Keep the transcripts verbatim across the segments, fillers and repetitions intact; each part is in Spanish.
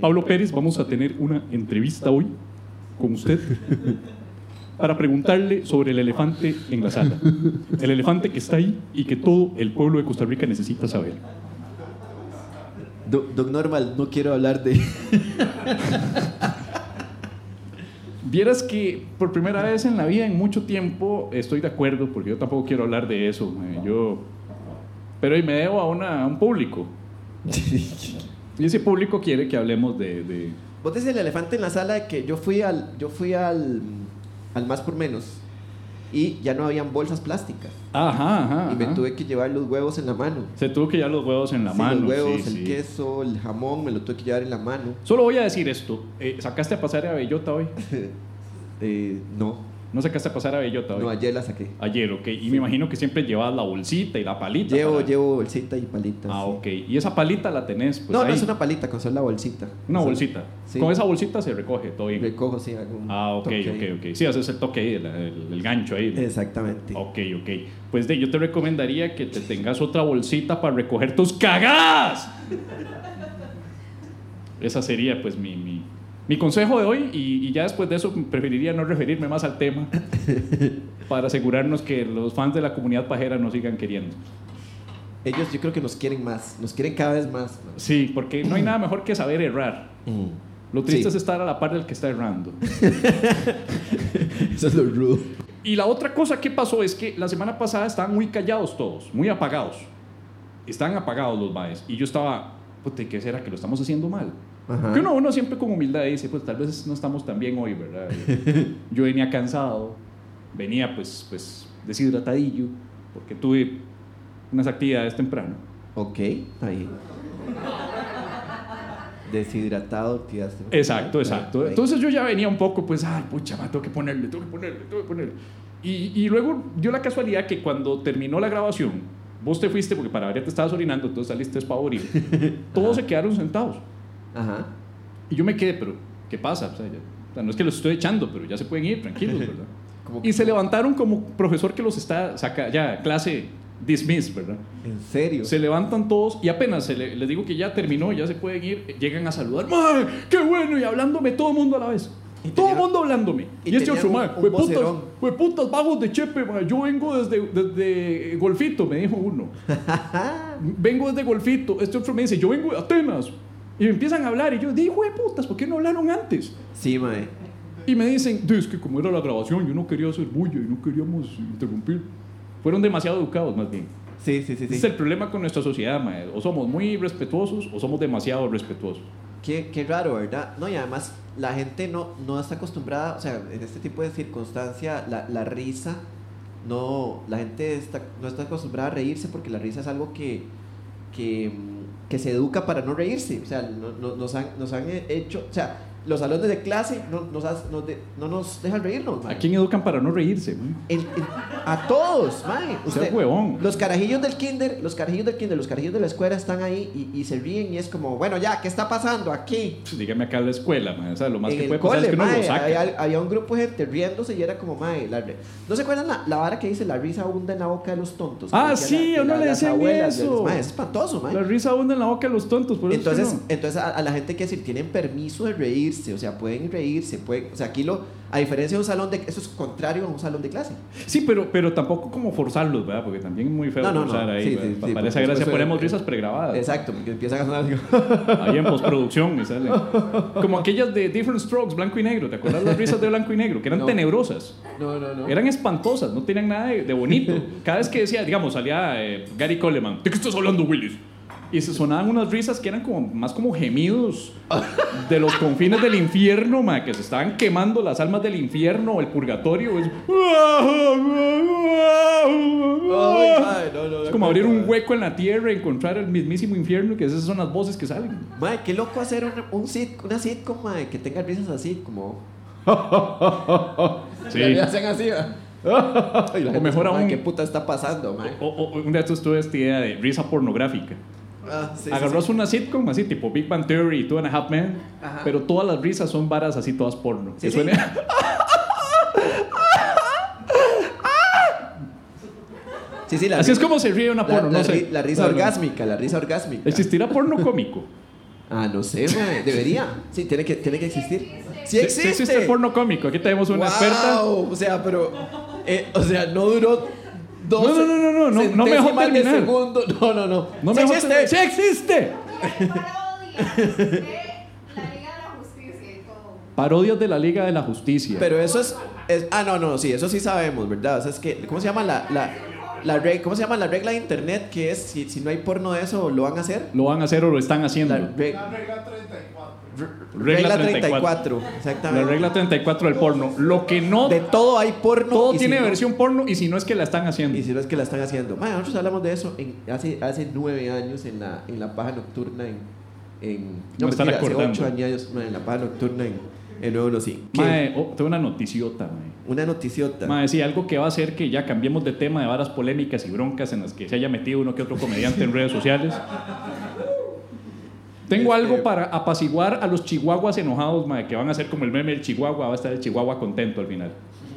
Pablo Pérez, vamos a tener una entrevista hoy con usted para preguntarle sobre el elefante en la sala. El elefante que está ahí y que todo el pueblo de Costa Rica necesita saber. Do, Doc Normal, no quiero hablar de... Vieras que por primera vez en la vida, en mucho tiempo, estoy de acuerdo, porque yo tampoco quiero hablar de eso. Eh, yo... Pero hoy me debo a, una, a un público. Y ese público quiere que hablemos de... de... Vos dices el elefante en la sala que yo fui al, yo fui al, al Más por Menos y ya no habían bolsas plásticas. Ajá, ajá. Y me ajá. tuve que llevar los huevos en la mano. Se tuvo que llevar los huevos en la sí, mano. Los huevos, sí, el sí. queso, el jamón, me lo tuve que llevar en la mano. Solo voy a decir esto. Eh, ¿Sacaste a pasar a Bellota hoy? eh, no. ¿No sacaste a pasar a Bellota hoy? No, ayer la saqué. Ayer, ok. Y sí. me imagino que siempre llevas la bolsita y la palita. Llevo, para... llevo bolsita y palita. Ah, sí. ok. ¿Y esa palita la tenés? Pues, no, ahí. no es una palita, con solo la bolsita. Una o sea, bolsita. Sí. Con esa bolsita se recoge todo bien. Recojo, sí, hago un Ah, ok, toque ok, ahí. ok. Sí, haces el toque ahí, el, el, el gancho ahí. Exactamente. Ok, ok. Pues de, yo te recomendaría que te tengas otra bolsita para recoger tus cagadas. Esa sería pues mi, mi, mi consejo de hoy y, y ya después de eso preferiría no referirme más al tema para asegurarnos que los fans de la comunidad pajera nos sigan queriendo. Ellos yo creo que nos quieren más, nos quieren cada vez más, ¿no? Sí, porque no hay nada mejor que saber errar. Mm. Lo triste Sí. es estar a la par del que está errando. Eso es lo rudo. Y la otra cosa que pasó es que la semana pasada estaban muy callados todos, muy apagados. Estaban apagados los maes. Y yo estaba, puta, ¿qué será? Que lo estamos haciendo mal. Ajá. Que uno, uno siempre con humildad dice, pues tal vez no estamos tan bien hoy, ¿verdad? Yo venía cansado, venía pues, pues deshidratadillo, porque tuve unas actividades temprano. Ok, ahí. Deshidratado, actividades. Exacto, exacto. Ahí. Entonces yo ya venía un poco, pues, ay, pucha, man, tengo que ponerle, tengo que ponerle, tengo que ponerle. Y, y luego dio la casualidad que cuando terminó la grabación, vos te fuiste, porque para ver te estabas orinando, entonces saliste despavorido. Todos se quedaron sentados. Ajá. Y yo me quedé, pero, ¿qué pasa? O sea, ya, o sea, no es que los estoy echando, pero ya se pueden ir, tranquilos, ¿verdad? Como Y se levantaron como profesor que los está, saca, ya, clase dismiss, ¿verdad? ¿En serio? Se levantan todos y apenas se le, les digo que ya terminó, ya se pueden ir, llegan a saludar, ¡mae, qué bueno! Y hablándome todo el mundo a la vez. Y Todo el tenía- mundo hablándome. y Y, este tenía otro, un- mae, un hueputas, vocerón. hueputas vagos de Chepe, mae, yo vengo desde, desde Golfito, me dijo uno. Vengo desde Golfito. Este otro me dice, yo vengo de Atenas. Y me empiezan a hablar y yo, digo, hueputas, ¿por qué no hablaron antes? Sí, mae. Y me dicen, es que como era la grabación, yo no quería hacer bulla y no queríamos interrumpir. Fueron demasiado educados, más bien. Sí, sí, sí, sí. Ese es el problema con nuestra sociedad, mae. O somos muy respetuosos o somos demasiado respetuosos. Qué, qué raro, ¿verdad? No, y además la gente no, no está acostumbrada, o sea, en este tipo de circunstancia, la, la risa, no, la gente está, no está acostumbrada a reírse porque la risa es algo que, que, mm, que se educa para no reírse. O sea, no, no- nos, han, nos han hecho, o sea, los salones de clase no nos, has- nos de- no nos dejan reírnos, mae. ¿A quién educan para no reírse, mae? En- en- a todos, mae. Sea huevón. Los carajillos del kinder, los carajillos del kinder, los carajillos de la escuela están ahí y, y se ríen y es como, bueno, ya, ¿qué está pasando aquí? Pues dígame acá en la escuela, mae. O sea, lo más En que el puede pasar cole, es que uno mae, lo saca. había, había un grupo de gente riéndose y era como, mae, la re- ¿no se acuerdan la, la vara que dice la risa abunda en la boca de los tontos? Que Ah, decía sí, la- a uno la- le las decían abuelas, eso. mae, es espantoso, mae. La risa abunda en la boca de los tontos, por eso es que Entonces, no. entonces a, a la gente hay que decir, tienen permiso de reírse, o sea, pueden reírse, pueden, o sea, aquí lo, a diferencia de un salón de, eso es contrario a un salón de clase. Sí, pero, pero tampoco como forzarlos, ¿verdad? Porque también es muy feo No, no, forzar no. ahí. Sí, ¿verdad? sí, Pa- sí, Para esa porque gracia eso- ponemos risas pregrabadas. Exacto, porque empiezan a sonar así. Ahí en postproducción y sale. Como aquellas de Different Strokes, blanco y negro. ¿Te acuerdas las risas de blanco y negro? Que eran No. tenebrosas. No, no, no. Eran espantosas, no tenían nada de, de bonito. Cada vez que decía, digamos, salía eh, Gary Coleman, ¿de qué estás hablando, Willis? Y se sonaban unas risas que eran como más como gemidos de los confines del infierno, ma, que se estaban quemando las almas del infierno, el purgatorio. Es, Ay, mae, no, no, es no, como no, abrir no, un no. hueco en la tierra y encontrar el mismísimo infierno, que esas son las voces que salen. Mae, qué loco hacer un, un sit, una sitcom, mae, que tenga risas así, como... Sí. La vida hacen así, ¿verdad? Y la O gente mejor dice, mae, aún- ¿qué puta está pasando, mae? O, o- un día estos tuve esta idea de risa pornográfica. Ah, sí, sí, Agarras sí. una sitcom así tipo Big Bang Theory y Two and a Half Men, Ajá. pero todas las risas son varas así todas porno. Sí, que sí. suena- Sí, sí, la Así ri- es como se ríe una la, porno, la no sé. ri- la risa No, no. orgásmica, la risa orgásmica. ¿Existirá porno cómico? Ah, no sé, mae. Debería. Sí, tiene que, tiene que existir. Sí existe. Sí existe el porno cómico. Aquí tenemos una wow, experta. O sea, pero... Eh, o sea, no duró... Dos no, no, no, no, no, no, no me dejó terminar. De segundo. No, no, no. No sí me dejó existe. terminar. ¡Sí existe! Y parodias de la Liga de la Justicia y todo. Parodias de la Liga de la Justicia. Pero eso es, es... Ah, no, no, sí, eso sí sabemos, ¿verdad? O sea, es que... ¿Cómo se llama la... la La reg- ¿Cómo se llama la regla de internet? Que es, si, si no hay porno de eso, ¿lo van a hacer? Lo van a hacer o lo están haciendo. La, reg- La regla treinta y cuatro. regla, Regla treinta y cuatro, La exactamente. regla treinta y cuatro del porno. Lo que no... De todo hay porno. todo y tiene si no- versión porno y si no es que la están haciendo. Y si no es que la están haciendo. Man, nosotros hablamos de eso en, hace, hace nueve años en la, en la paja nocturna en... en No están mentira, hace acordando. ocho años man, en la paja nocturna en, en nueve uno cinco. Mae, oh, tengo una noticiota, mae. Una noticiota. Mae, sí, algo que va a hacer que ya cambiemos de tema de varas polémicas y broncas en las que se haya metido uno que otro comediante en redes sociales. Tengo Este- algo para apaciguar a los chihuahuas enojados, mae, que van a ser como el meme del chihuahua, va a estar el chihuahua contento al final.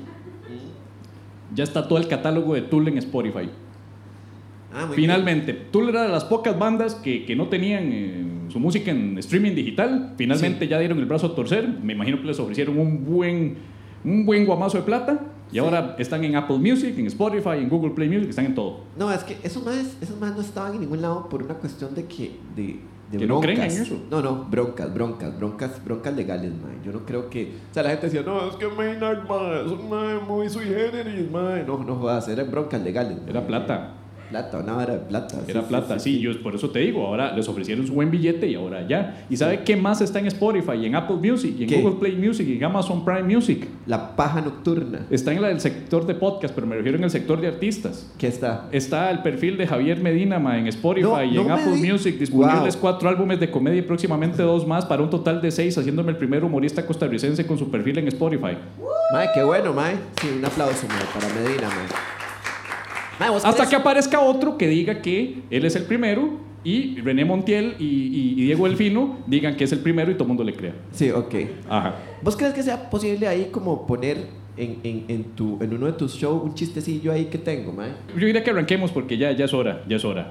Ya está todo el catálogo de Tool en Spotify. Ah, muy Finalmente, Tool era de las pocas bandas que, que no tenían eh, su música en streaming digital. Finalmente Sí. ya dieron el brazo a torcer. Me imagino que les ofrecieron un buen, un buen guamazo de plata. Y Sí. ahora están en Apple Music, en Spotify, en Google Play Music, están en todo. bien. No, es que esos más, esos más no estaban en ningún lado por una cuestión de que... De, de Que no broncas. creen en eso. No, no, broncas, broncas, broncas, broncas legales, man. Yo no creo que... O sea, la gente decía, no, es que Maynard, man, es un man muy sui generis, man. No, no jodas, eran broncas legales. Era man. plata. Plata, una vara de plata. Era plata, sí, yo por eso te digo, ahora les ofrecieron su buen billete y ahora ya. ¿Y sabe qué más está en Spotify, y en Apple Music, y en ¿Qué? Google Play Music, y en Amazon Prime Music? La paja nocturna. Está en la del sector de podcast, pero me refiero en el sector de artistas. ¿Qué está? Está el perfil de Javier Medina, ma, en Spotify No, y no en me Apple di- Music, disponibles Wow. cuatro álbumes de comedia y próximamente dos más, para un total de seis, haciéndome el primer humorista costarricense con su perfil en Spotify. Mae, qué bueno, mae. Sí, un aplauso, mae, para Medina, mae. Mae, ¿vos Hasta crees- que aparezca otro que diga que él es el primero y René Montiel y, y- y Diego Delfino digan que es el primero y todo el mundo le crea. Sí, ok. Ajá. ¿Vos crees que sea posible ahí como poner en, en, en, tu, en uno de tus shows un chistecillo ahí que tengo, mae? Yo diría que arranquemos porque ya, ya es hora, ya es hora.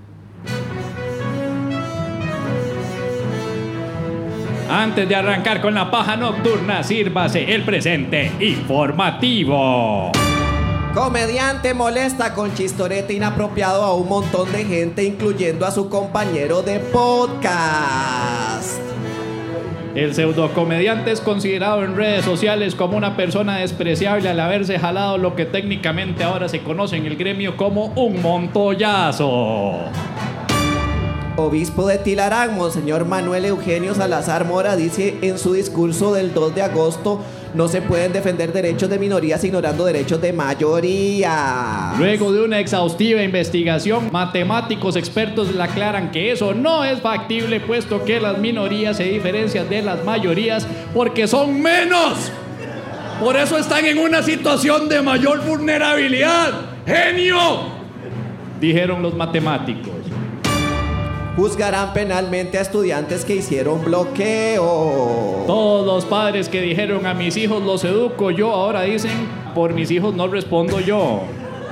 Antes de arrancar con la paja nocturna, sírvase el presente informativo. Comediante molesta con chistorete inapropiado a un montón de gente, incluyendo a su compañero de podcast. El pseudocomediante es considerado en redes sociales como una persona despreciable al haberse jalado lo que técnicamente ahora se conoce en el gremio como un montoyazo. Obispo de Tilarán, Monseñor Manuel Eugenio Salazar Mora, dice en su discurso del dos de agosto: no se pueden defender derechos de minorías ignorando derechos de mayoría. Luego de una exhaustiva investigación, matemáticos expertos le aclaran que eso no es factible, puesto que las minorías se diferencian de las mayorías porque son menos. Por eso están en una situación de mayor vulnerabilidad. ¡Genio!, dijeron los matemáticos. Juzgarán penalmente a estudiantes que hicieron bloqueo. Todos los padres que dijeron a mis hijos los educo yo, ahora dicen por mis hijos no respondo yo.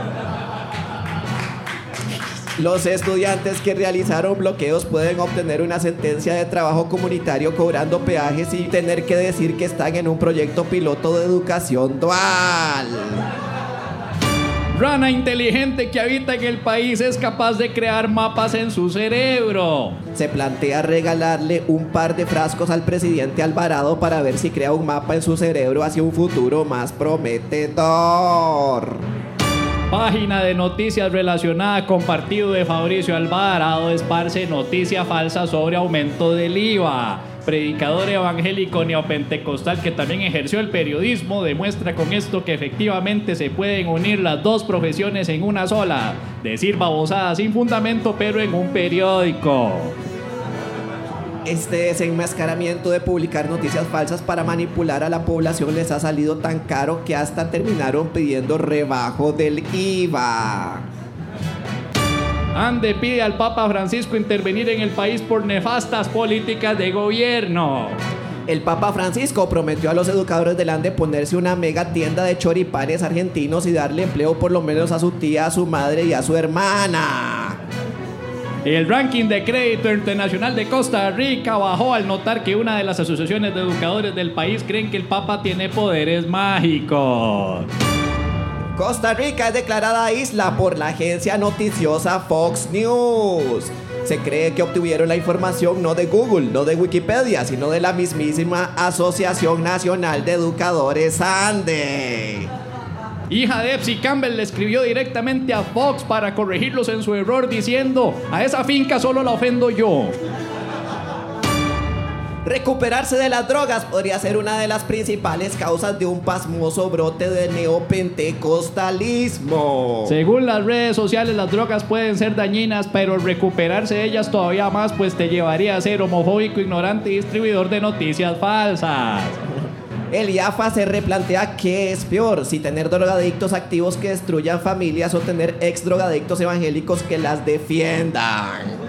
Los estudiantes que realizaron bloqueos pueden obtener una sentencia de trabajo comunitario cobrando peajes y tener que decir que están en un proyecto piloto de educación dual. Rana inteligente que habita en el país es capaz de crear mapas en su cerebro. Se plantea regalarle un par de frascos al presidente Alvarado para ver si crea un mapa en su cerebro hacia un futuro más prometedor. Página de noticias relacionada con partido de Fabricio Alvarado esparce noticia falsa sobre aumento del I V A. Predicador evangélico neopentecostal que también ejerció el periodismo demuestra con esto que efectivamente se pueden unir las dos profesiones en una sola. Decir babosadas sin fundamento, pero en un periódico. Este desenmascaramiento de publicar noticias falsas para manipular a la población les ha salido tan caro que hasta terminaron pidiendo rebajo del I V A. Ande pide al Papa Francisco intervenir en el país por nefastas políticas de gobierno. El Papa Francisco prometió a los educadores del Ande ponerse una mega tienda de choripanes argentinos y darle empleo por lo menos a su tía, a su madre y a su hermana. El ranking de crédito internacional de Costa Rica bajó al notar que una de las asociaciones de educadores del país creen que el Papa tiene poderes mágicos. Costa Rica es declarada isla por la agencia noticiosa Fox News. Se cree que obtuvieron la información no de Google, no de Wikipedia, sino de la mismísima Asociación Nacional de Educadores ANDE. Hija de Epsi Campbell le escribió directamente a Fox para corregirlos en su error diciendo: a esa finca solo la ofendo yo. Recuperarse de las drogas podría ser una de las principales causas de un pasmoso brote de neopentecostalismo. Según las redes sociales, las drogas pueden ser dañinas, pero recuperarse de ellas todavía más, pues te llevaría a ser homofóbico, ignorante y distribuidor de noticias falsas. El I A F A se replantea qué es peor, si tener drogadictos activos que destruyan familias o tener ex drogadictos evangélicos que las defiendan.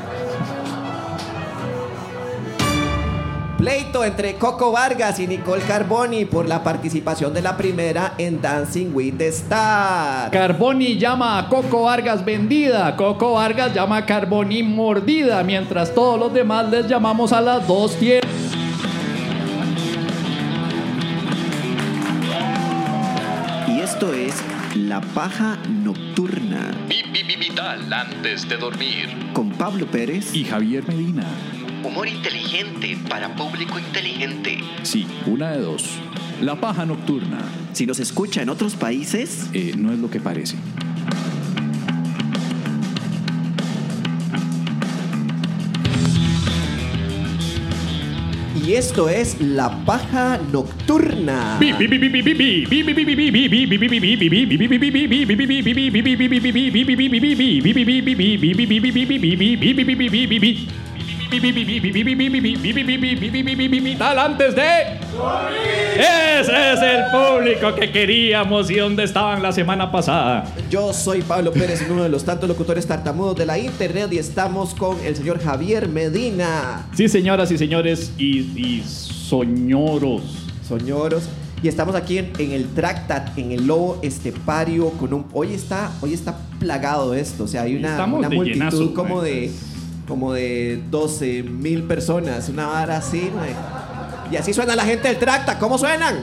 Pleito entre Coco Vargas y Nicole Carboni por la participación de la primera en Dancing with the Stars. Carboni llama a Coco Vargas vendida, Coco Vargas llama a Carboni mordida, mientras todos los demás les llamamos a las dos tierras. Y esto es La Paja Nocturna. Vital antes de dormir. Con Pablo Pérez y Javier Medina. Humor inteligente para público inteligente. Sí, una de dos. La paja nocturna. Si nos escucha en otros países, eh, no es lo que parece. Y esto es La Paja Nocturna. Tal antes de ese es el público que queríamos y dónde estaban la semana pasada. Yo soy Pablo Pérez, uno de los tantos locutores tartamudos de la internet, y estamos con el señor Javier Medina. Sí, señoras y señores y, y soñoros. Soñoros. Y estamos aquí en, en el Tractat, en el lobo estepario, con un hoy está hoy está plagado esto, o sea, hay una, una multitud llenazo, como man. de como de doce mil personas, una vara así, man. Y así suena la gente del Tractat. ¿Cómo suenan?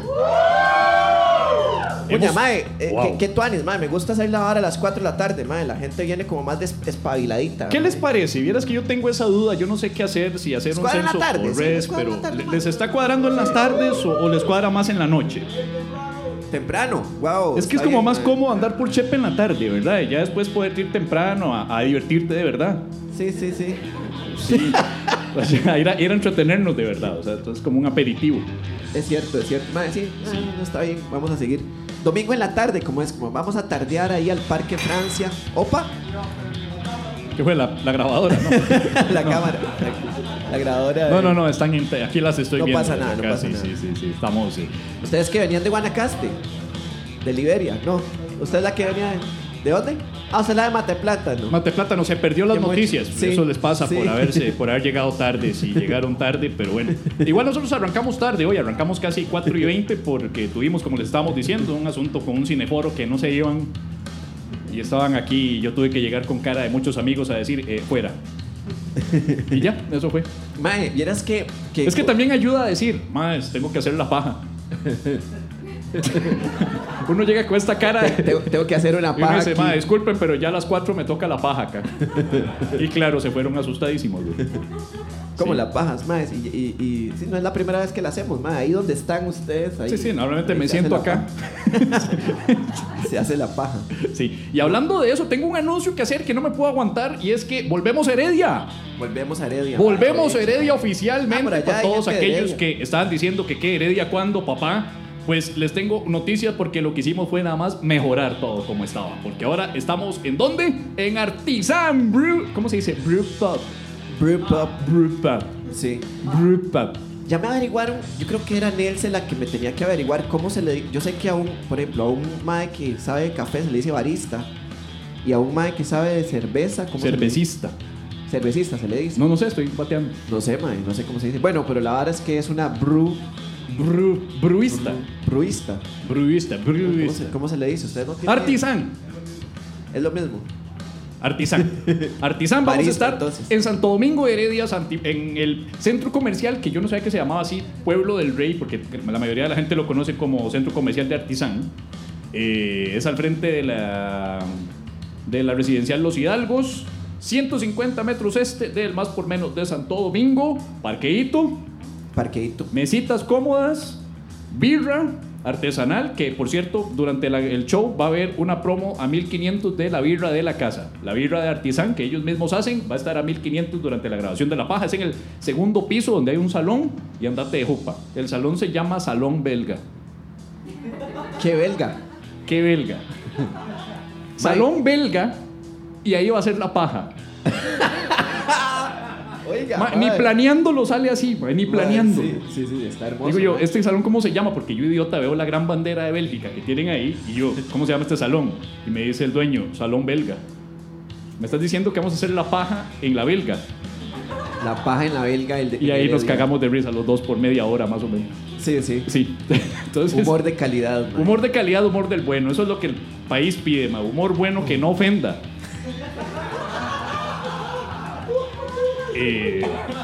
Oye, mae, eh, wow. ¿qué, qué tuanis, mae? Me gusta hacer la vara a las cuatro de la tarde, mae. La gente viene como más despabiladita. ¿Qué mae. les parece? Vieras que yo tengo esa duda. Yo no sé qué hacer, si hacer un censo tarde, o res, sí, pero tarde, ¿les está cuadrando en las tardes o, o les cuadra más en la noche? Temprano, wow. Es que es como bien, más mae. cómodo andar por Chepe en la tarde, ¿verdad? Y ya después poder ir temprano a, a divertirte de verdad. Sí, sí, sí. Sí. O sea, ir a, ir a entretenernos de verdad. O sea, entonces como un aperitivo. Es cierto, es cierto. Mae, sí, sí, no está bien. Vamos a seguir. Domingo en la tarde, como es, como vamos a tardear ahí al Parque Francia. Opa. ¿Qué fue? La, la grabadora, ¿no? la no. cámara. La, la grabadora. No, no, no, están en, aquí las estoy no viendo. Pasa nada, no pasa sí, nada. Sí, sí, sí, estamos, sí. Ustedes que venían de Guanacaste, de Liberia, ¿no? Usted es la que venía de... ¿De dónde? Ah, usted es la de Mateplátano. Mateplátano, se perdió las noticias. Sí, eso les pasa sí. por haberse, por haber llegado tarde. Si llegaron tarde, pero bueno. Igual nosotros arrancamos tarde hoy, arrancamos casi cuatro y veinte porque tuvimos, como les estábamos diciendo, un asunto con un cineforo que no se llevan. Y estaban aquí y yo tuve que llegar con cara de muchos amigos a decir, eh, fuera. Y ya, eso fue. Mae, vieras que, que... Es que también ayuda a decir, más, tengo que hacer la paja. Uno llega con esta cara. Tengo, tengo que hacer una paja. Y uno dice, ma, disculpen, pero ya a las cuatro me toca la paja acá. Y claro, se fueron asustadísimos, güey. Como sí. las pajas, ma. Y, y, y sí, no es la primera vez que la hacemos, ma. Ahí donde están ustedes. Ahí, sí, sí, normalmente ahí me siento acá. Se hace la paja. Sí. Y hablando de eso, tengo un anuncio que hacer que no me puedo aguantar. Y es que volvemos a Heredia. Volvemos a Heredia. Volvemos a Heredia oficialmente. Ah, para todos aquellos que estaban diciendo que qué Heredia, ¿cuándo, papá? Pues les tengo noticias porque lo que hicimos fue nada más mejorar todo como estaba. Porque ahora estamos ¿en dónde? En Artisan Brew. ¿Cómo se dice? Brew Pub. Brew Pub. Brew Pub. Sí. Brew Pub. Ya me averiguaron, yo creo que era Nelson la que me tenía que averiguar cómo se le... Yo sé que a un, por ejemplo, a un mae que sabe de café se le dice barista. Y a un mae que sabe de cerveza... ¿cómo Cervecista. Se le... Cervecista se le dice. No, no sé, estoy bateando. No sé, mae, no sé cómo se dice. Bueno, pero la verdad es que es una brew... Bru, bruista. Bruista. Bruista, bruista. ¿Cómo se, cómo se le dice? ¿Ustedes no tienen? Artisan. Es lo mismo. Artisan. Artisan, vamos París, a estar entonces. en Santo Domingo de Heredia, Santi- en el centro comercial, que yo no sabía que se llamaba así, Pueblo del Rey, porque la mayoría de la gente lo conoce como centro comercial de Artisan. Eh, es al frente de la, de la residencial Los Hidalgos, ciento cincuenta metros este del más por menos de Santo Domingo, parqueíto, Parqueíto. mesitas cómodas, birra artesanal, que por cierto durante la- el show va a haber una promo a mil quinientos de la birra de la casa, la birra de Artisan que ellos mismos hacen, va a estar a mil quinientos durante la grabación de La Paja. Es en el segundo piso donde hay un salón y andate de jupa. El salón se llama Salón Belga. Qué belga. ¿Qué belga? Salón Belga, y ahí va a ser La Paja. Oiga, Ma, ni mae. planeándolo sale así, ma, ni planeando. Sí, sí, sí, está hermoso. Digo yo, mae. ¿este salón cómo se llama? Porque yo, idiota, veo la gran bandera de Bélgica que tienen ahí. Y yo, ¿cómo se llama este salón? Y me dice el dueño, Salón Belga. ¿Me estás diciendo que vamos a hacer La Paja en la belga? La paja en la belga. El de, Y ahí el nos de- cagamos de risa los dos por media hora más o menos. Sí, sí. Sí. Entonces, Humor de calidad, mae. humor de calidad, humor del bueno. Eso es lo que el país pide, ma. Humor bueno que no ofenda. Eh,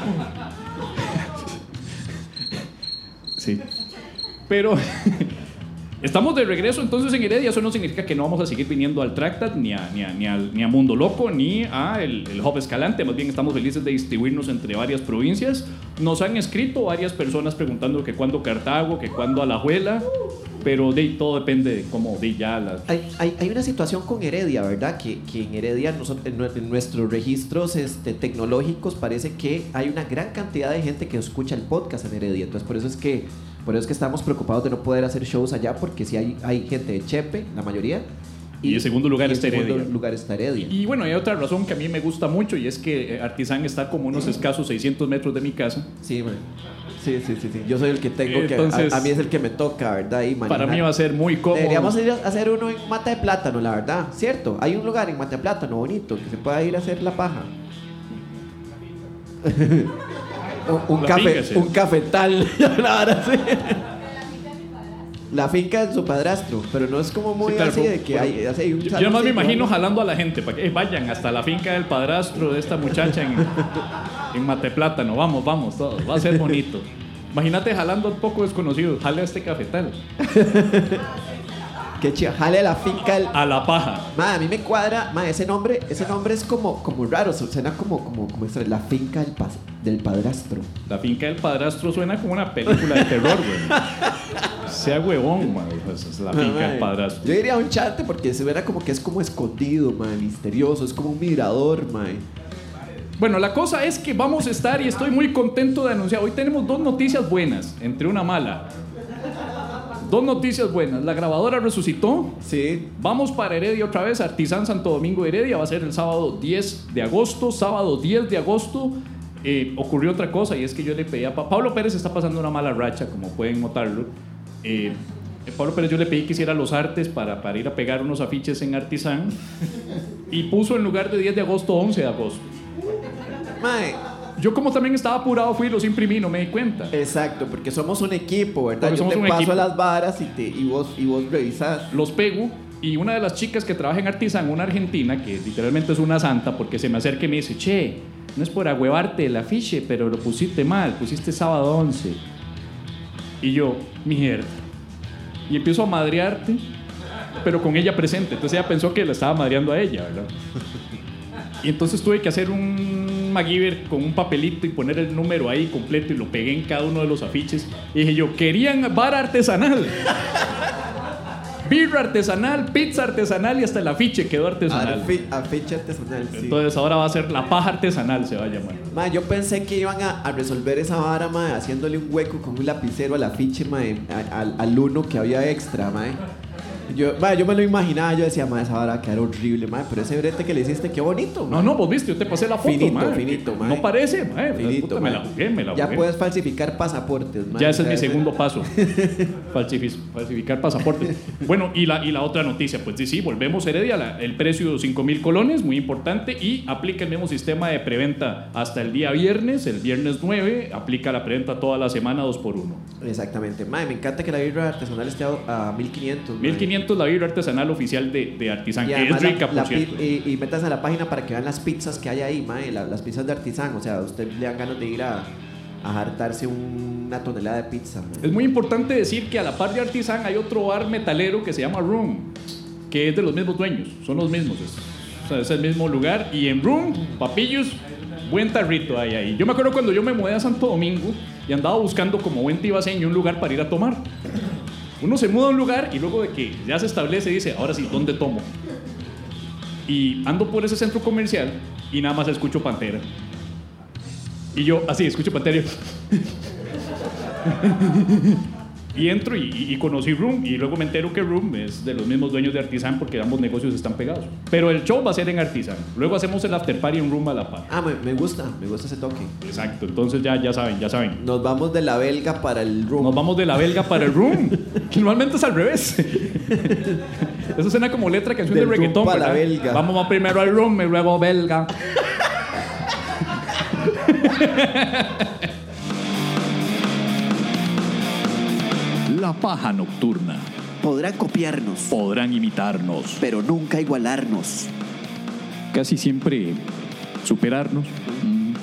Sí. Pero estamos de regreso entonces en Heredia. Eso no significa que no vamos a seguir viniendo al Tractat, ni a, ni a, ni al- ni a Mundo Loco, ni a el, el Hub Escalante. Más bien estamos felices de distribuirnos entre varias provincias. Nos han escrito varias personas preguntando que cuándo Cartago, que cuándo Alajuela. Pero de ahí todo depende de cómo de ya las... Hay, hay, hay una situación con Heredia, ¿verdad? Que, que en Heredia, nosotros, en, nue- en nuestros registros este, tecnológicos, parece que hay una gran cantidad de gente que escucha el podcast en Heredia. Entonces, por eso es que, por eso es que estamos preocupados de no poder hacer shows allá, porque si hay, hay gente de Chepe, la mayoría. Y en segundo lugar y está en segundo Heredia. lugar está Heredia. Y bueno, hay otra razón que a mí me gusta mucho, y es que eh, Artisan está como unos escasos seiscientos metros de mi casa. Sí, man. Sí, sí, sí, sí. Yo soy el que tengo Entonces, que. A, a mí es el que me toca, ¿verdad? Y Para manejar. mí va a ser muy cómodo. Deberíamos ir a hacer uno en Mata de Plátano, la verdad. ¿Cierto? Hay un lugar en Mata de Plátano bonito que se pueda ir a hacer la paja. un, un, La cafe, finca, sí. un cafetal. La verdad, sí. La finca de su padrastro, pero no es como muy Sí, claro, así pero- de que pero- hay, así, un Yo, yo nada más me saloncito, imagino ¿no? jalando a la gente para que eh, vayan hasta la finca del padrastro de esta muchacha en, en Mateplátano. Vamos, vamos, todos. Va a ser bonito. Imagínate jalando a un poco desconocido. Jale a este cafetal. Que chido, jale a la finca del... A la paja. Ma, a mí me cuadra, ma, ese nombre, ese nombre es como, como raro, suena como, como, como extra- la finca del, pas- del padrastro. La finca del padrastro suena como una película de terror, güey. Sea huevón, man. Pues es la finca Ma, del padrastro. Yo diría un chante porque se suena como que es como escondido, ma, misterioso, es como un mirador, ma. Bueno, la cosa es que vamos a estar y estoy muy contento de anunciar. Hoy tenemos dos noticias buenas, entre una mala. Dos noticias buenas. La grabadora resucitó. Sí. Vamos para Heredia otra vez. Artisan Santo Domingo Heredia. Va a ser el sábado diez de agosto. Sábado diez de agosto. Eh, ocurrió otra cosa y es que yo le pedí a Pa- Pablo Pérez está pasando una mala racha, como pueden notarlo. Eh, Pablo Pérez yo le pedí que hiciera los artes para, para ir a pegar unos afiches en Artisan y puso en lugar de diez de agosto once de agosto. Mae, Yo como también estaba apurado fui y los imprimí, no me di cuenta. exacto, porque somos un equipo, ¿verdad? Porque Yo somos te un paso equipo. las varas y, te, y, vos, y vos revisás. Los pego y una de las chicas que trabaja en Artisan, una argentina, que literalmente es una santa, porque se me acerca y me dice, che, no es por agüevarte el afiche, pero lo pusiste mal, pusiste sábado once. Y yo, mierda. Y empiezo a madrearte, pero con ella presente. Entonces ella pensó que la estaba madreando a ella, ¿verdad? Y entonces tuve que hacer un MacGyver con un papelito y poner el número ahí completo y lo pegué en cada uno de los afiches. Y dije yo, querían bar artesanal. Birra artesanal, pizza artesanal y hasta el afiche quedó artesanal. Arfi- Afiche artesanal, sí. Entonces ahora va a ser la paja artesanal, se va a llamar. Ma, yo pensé que iban a, a resolver esa vara, ma, haciéndole un hueco con un lapicero al afiche, ma, a- al, al uno que había extra, ma. Yo, ma, yo me lo imaginaba, yo decía, ma, esa vara va a quedar horrible, ma, pero ese brete que le hiciste, qué bonito, ma. No, no, vos viste, yo te pasé la foto, Finito, mae. finito, mae. No parece, mae. Finito, Puta, me ma. la jugué, me la Ya jugué. puedes falsificar pasaportes, ma. Ya ese es O mi sea, segundo paso. Falsifi- Falsificar pasaportes. Bueno, y la, y la otra noticia, pues sí, sí, volvemos a Heredia, la- el precio de cinco mil colones, muy importante, y aplica el mismo sistema de preventa hasta el día viernes, el viernes nueve, aplica la preventa toda la semana dos por uno. Exactamente, ma, me encanta que la birra artesanal esté a, a mil quinientos. ma. mil quinientos agradecimiento es la birra artesanal oficial de, de Artisan, Y que además es rica, la- por la cierto. pi- y, y métanse a la página para que vean las pizzas que hay ahí, mae, la- las pizzas de Artisan. O sea, a usted le dan ganas de ir a, a hartarse un- una tonelada de pizza, mae. Es muy importante decir que a la par de Artisan hay otro bar metalero que se llama Room, que es de los mismos dueños, son los mismos, es, o sea, es el mismo lugar. Y en Room, papillos, buen tarrito hay ahí. Yo me acuerdo cuando yo me mudé a Santo Domingo y andaba buscando como buen tibaseño un lugar para ir a tomar. Uno se muda a un lugar y luego de que ya se establece dice, ahora sí, ¿dónde tomo? Y ando por ese centro comercial y nada más escucho Pantera. Y yo, así, escucho Pantera y yo, y entro y, y- y conocí Room y luego me entero que Room es de los mismos dueños de Artisan porque ambos negocios están pegados. Pero el show va a ser en Artisan. Luego hacemos el after party en Room a la par. Ah, me, me gusta, me gusta ese toque. Exacto, entonces ya, ya saben, ya saben. Nos vamos de la belga para el room. Nos vamos de la belga para el Room. Que normalmente es al revés. Eso suena como letra de canción Del de reggaetón. room pa' la ¿verdad? belga. Vamos primero al Room y luego belga. La paja nocturna. Podrán copiarnos, Podrán imitarnos. pero nunca igualarnos. Casi siempre superarnos. Mm.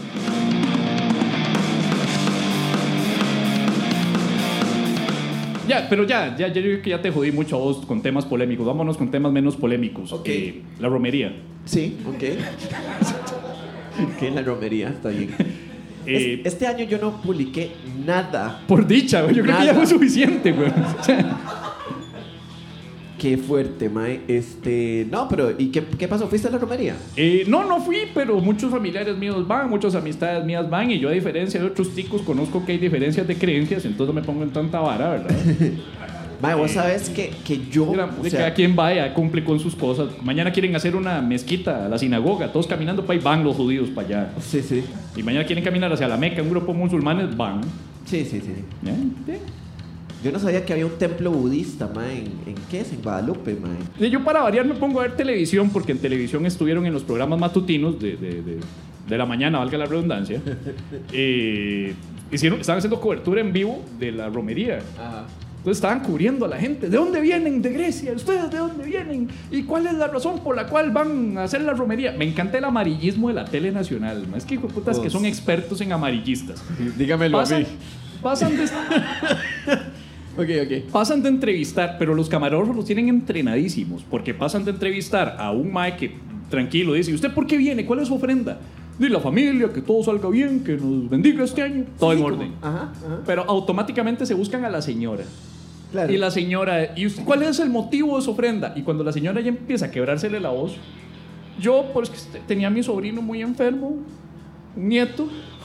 Ya, pero ya, ya, ya, yo creo que ya te jodí mucho a vos con temas polémicos. Vámonos con temas menos polémicos. Ok. Eh, la romería. Sí, ok. Ok, la romería, está bien. Eh, Es- este año yo no publiqué nada. Por dicha, güey. Yo creo que ya Nada. fue suficiente, güey. O sea, Qué fuerte, mae. Este, no, pero ¿y qué, qué pasó? ¿Fuiste a la romería? eh, no, no fui, pero muchos familiares míos van, muchas amistades mías van, y yo, a diferencia de otros ticos, conozco que hay diferencias de creencias, entonces no me pongo en tanta vara, ¿verdad? Mae, vos sabes que, que yo, Mira, o de sea, cada quien vaya, cumple con sus cosas. Mañana quieren hacer una mezquita, la sinagoga, todos caminando para ahí, van los judíos para allá. sí, sí, Y mañana quieren caminar hacia la Meca, un grupo de musulmanes van. sí, sí, sí. ¿Eh? ¿Sí? Yo no sabía que había un templo budista, mae, ¿en, en qué es? En Guadalupe, mae. Y yo para variar me pongo a ver televisión, porque en televisión estuvieron en los programas matutinos de, de, de, de la mañana, valga la redundancia. Eh, hicieron, estaban haciendo cobertura en vivo de la romería. Ajá. Entonces estaban cubriendo a la gente. ¿De dónde vienen? De Grecia. ¿Ustedes de dónde vienen? ¿Y cuál es la razón por la cual van a hacer la romería? Me encanta el amarillismo de la tele nacional. ¿No? Es que hijo de putas que son expertos en amarillistas. Dígamelo Pasan, pasan, de, Ok, ok. pasan de entrevistar, pero los camarógrafos los tienen entrenadísimos. Porque pasan de entrevistar a un mae que tranquilo dice: ¿y usted por qué viene? ¿Cuál es su ofrenda? De la familia, que todo salga bien, que nos bendiga este año. Todo Sí, en como- orden. Ajá, ajá. Pero automáticamente se buscan a la señora. Claro. Y la señora, ¿y usted, cuál es el motivo de su ofrenda? Y cuando la señora ya empieza a quebrársele la voz, yo, pues que tenía a mi sobrino muy enfermo, un nieto,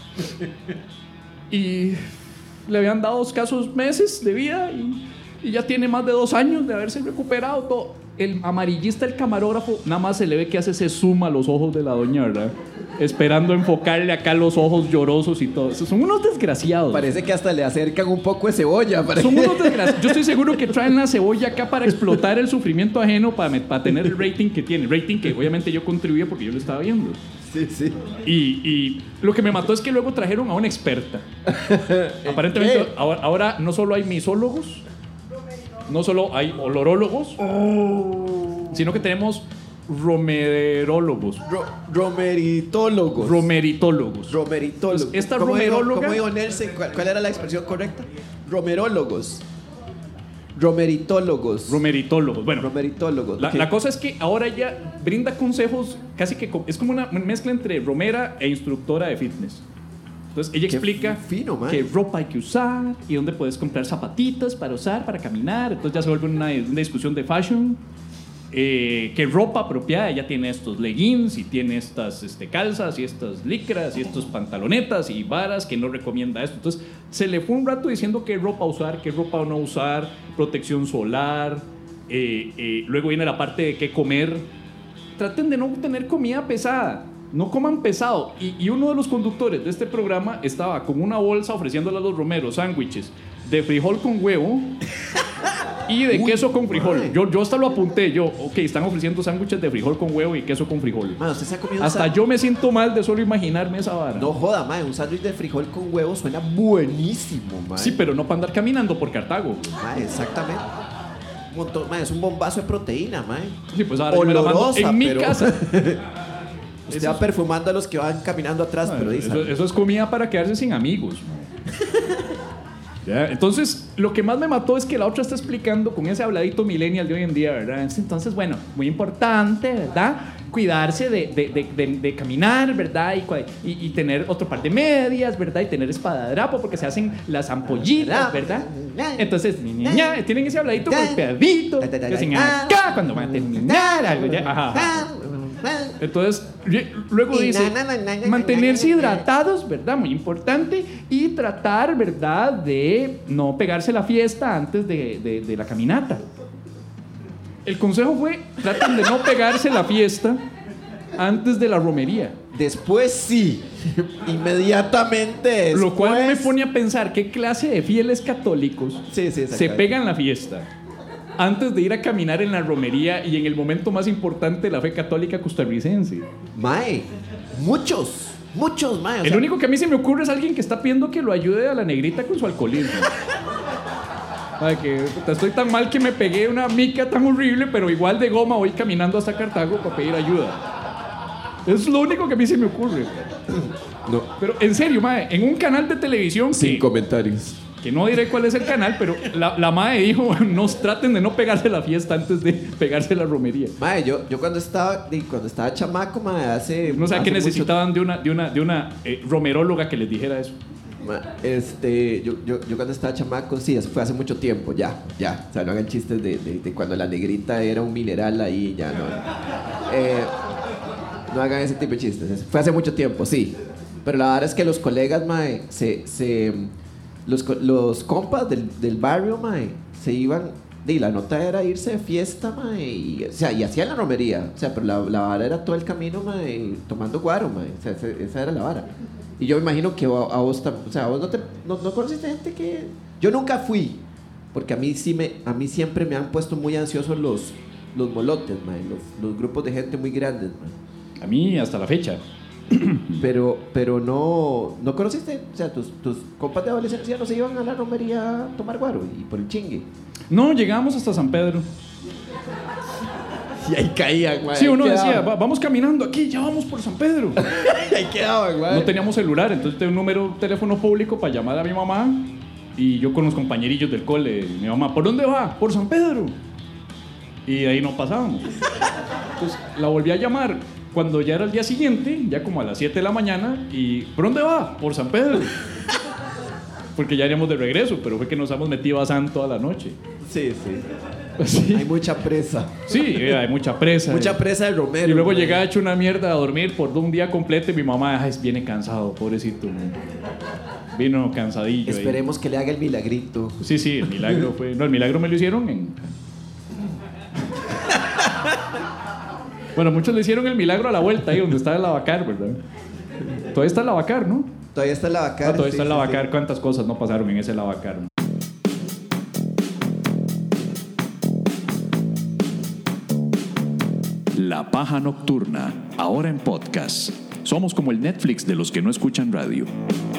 y le habían dado escasos meses de vida y, y ya tiene más de dos años de haberse recuperado todo. El amarillista, el camarógrafo, nada más se le ve que hace ese zoom a los ojos de la doña, ¿verdad? Esperando enfocarle acá los ojos llorosos y todo. Son unos desgraciados. Parece que hasta le acercan un poco de cebolla. Parece. Son unos desgraciados. Yo estoy seguro que traen la cebolla acá para explotar el sufrimiento ajeno, para, me- para tener el rating que tiene. Rating que obviamente yo contribuía porque yo lo estaba viendo. Sí, sí. Y, y lo que me mató es que luego trajeron a una experta. Aparentemente qué? ahora, ahora no solo hay misólogos, no solo hay olorólogos, sino que tenemos romerólogos, Ro- romeritólogos. romeritólogos. Romeritólogos. Pues esta ¿Cómo dijo- romeróloga- ¿Cómo dijo Nelson? ¿Cuál, cuál era la expresión correcta? Romerólogos. Romeritólogos. Romeritólogos. Bueno, Romeritólogos. La, ok. la cosa es que ahora ella brinda consejos casi que co- es como una mezcla entre romera e instructora de fitness. Entonces ella Qué explica fino, man. qué ropa hay que usar y dónde puedes comprar zapatitas para usar, para caminar. Entonces ya se vuelve una, una discusión de fashion. Eh, qué ropa apropiada. Ella tiene estos leggings y tiene estas este, calzas y estas licras y estos pantalonetas y varas que no recomienda esto. Entonces se le fue un rato diciendo qué ropa usar, qué ropa no usar, protección solar. Eh, eh, luego viene la parte de qué comer. Traten de no tener comida pesada. No coman pesado. Y, y uno de los conductores de este programa estaba con una bolsa ofreciéndole a los romeros sándwiches de frijol con huevo y de Uy, queso con frijol. mae. Yo, yo hasta lo apunté. Yo, ok, están ofreciendo sándwiches de frijol con huevo y queso con frijol. Man, usted se ha comido un Hasta sándwich- yo me siento mal de solo imaginarme esa vara. No joda, mae. Un sándwich de frijol con huevo suena buenísimo, mae. Sí, pero no para andar caminando por Cartago. Mae, exactamente. un montón, mae, es un bombazo de proteína, mae. Sí, pues ahora yo me la mando Olorosa, en mi pero- casa. Usted Eso va es- perfumando a los que van caminando atrás, Ah, pero dice. eso, eso es comida para quedarse sin amigos. Ya, entonces, lo que más me mató es que la otra está explicando con ese habladito millennial de hoy en día, ¿verdad? Entonces, bueno, muy importante, ¿verdad? Cuidarse de, de, de, de, de caminar, ¿verdad? Y, cua- y, y tener otro par de medias, ¿verdad? Y tener espadadrapo porque se hacen las ampollitas, ¿verdad? Entonces, ni, ni, ña, tienen ese habladito golpeadito, que hacen acá cuando van a terminar algo, ya. Ajá, ajá. Entonces, ye- luego Y dice, na, na, na, na, mantenerse na, na, na. hidratados, ¿verdad? Muy importante. Y tratar, ¿verdad? De no pegarse la fiesta antes de, de- de la caminata. El consejo fue, traten de no pegarse la fiesta antes de la romería. Después sí, inmediatamente después. Lo cual me pone a pensar qué clase de fieles católicos Sí, sí, se exactamente. pegan la fiesta antes de ir a caminar en la romería y en el momento más importante de la fe católica costarricense. Mae, muchos, muchos, mae. o El sea, único que a mí se me ocurre es alguien que está pidiendo que lo ayude a la negrita con su alcoholismo. Ay, que puta, estoy tan mal que me pegué una mica tan horrible, pero igual de goma voy caminando hasta Cartago para pedir ayuda. Es lo único que a mí se me ocurre. No, Pero en serio, mae, en un canal de televisión sin que, comentarios. que no diré cuál es el canal, pero la, la mae dijo, no traten de no pegarse la fiesta antes de pegarse la romería. Mae, yo, yo cuando estaba, di, cuando estaba chamaco, mae, hace. No sé hace qué mucho- necesitaban de una, de una, de una eh, romeróloga que les dijera eso. Ma- Este, yo, yo, yo cuando estaba chamaco, sí, eso fue hace mucho tiempo, ya, ya. O sea, no hagan chistes de, de- de cuando la negrita era un mineral ahí, ya no. Eh, no hagan ese tipo de chistes. eso Fue hace mucho tiempo, sí. Pero la verdad es que los colegas, mae, se, se, los, co- los compas del, del barrio, mae, se iban. Y la nota era irse de fiesta, mae, y, o sea, y hacían la romería. O sea, pero la, la vara era todo el camino, mae, tomando guaro, mae. O sea, ese- esa era la vara. Y yo me imagino que a, a vos, tam- o sea, a vos no, te, no, no conociste gente que... Yo nunca fui, porque a mí sí me, a mí siempre me han puesto muy ansiosos los, los molotes, mae, los, los grupos de gente muy grandes, mae. A mí hasta la fecha. Pero, pero no, no conociste, o sea, tus, tus compas de adolescencia no se iban a la romería a tomar guaro y por el chingue. No, llegamos hasta San Pedro. Y ahí caían, mae. Sí, ahí uno quedaban. decía, "Va- vamos caminando aquí, ya vamos por San Pedro. Ahí quedaban, mae. No teníamos celular, entonces tenía un número de teléfono público para llamar a mi mamá y yo con los compañerillos del cole. Mi mamá, ¿por dónde va? Por San Pedro. Y de ahí no pasábamos. Entonces la volví a llamar cuando ya era el día siguiente, ya como a las siete de la mañana, y ¿por dónde va? Por San Pedro. Porque ya iríamos de regreso, pero fue que nos hemos metido a San toda la noche. Sí, sí. Sí, Hay mucha presa. sí, hay mucha presa. Mucha presa de Romero. Y luego mae. llegaba hecho una mierda a dormir por un día completo y mi mamá ay, viene cansado, pobrecito. Vino cansadillo. ahí. Esperemos que le haga el milagrito. Sí, sí, el milagro fue. No, el milagro me lo hicieron en. Bueno, muchos le hicieron el milagro a la vuelta ahí donde está el Lavacar, ¿verdad? Todavía está el Lavacar, ¿no? Todavía está el Lavacar. Ah, todavía sí, está el sí, Lavacar. sí. ¿Cuántas cosas no pasaron en ese Lavacar? La Paja Nocturna, ahora en podcast. Somos como el Netflix de los que no escuchan radio.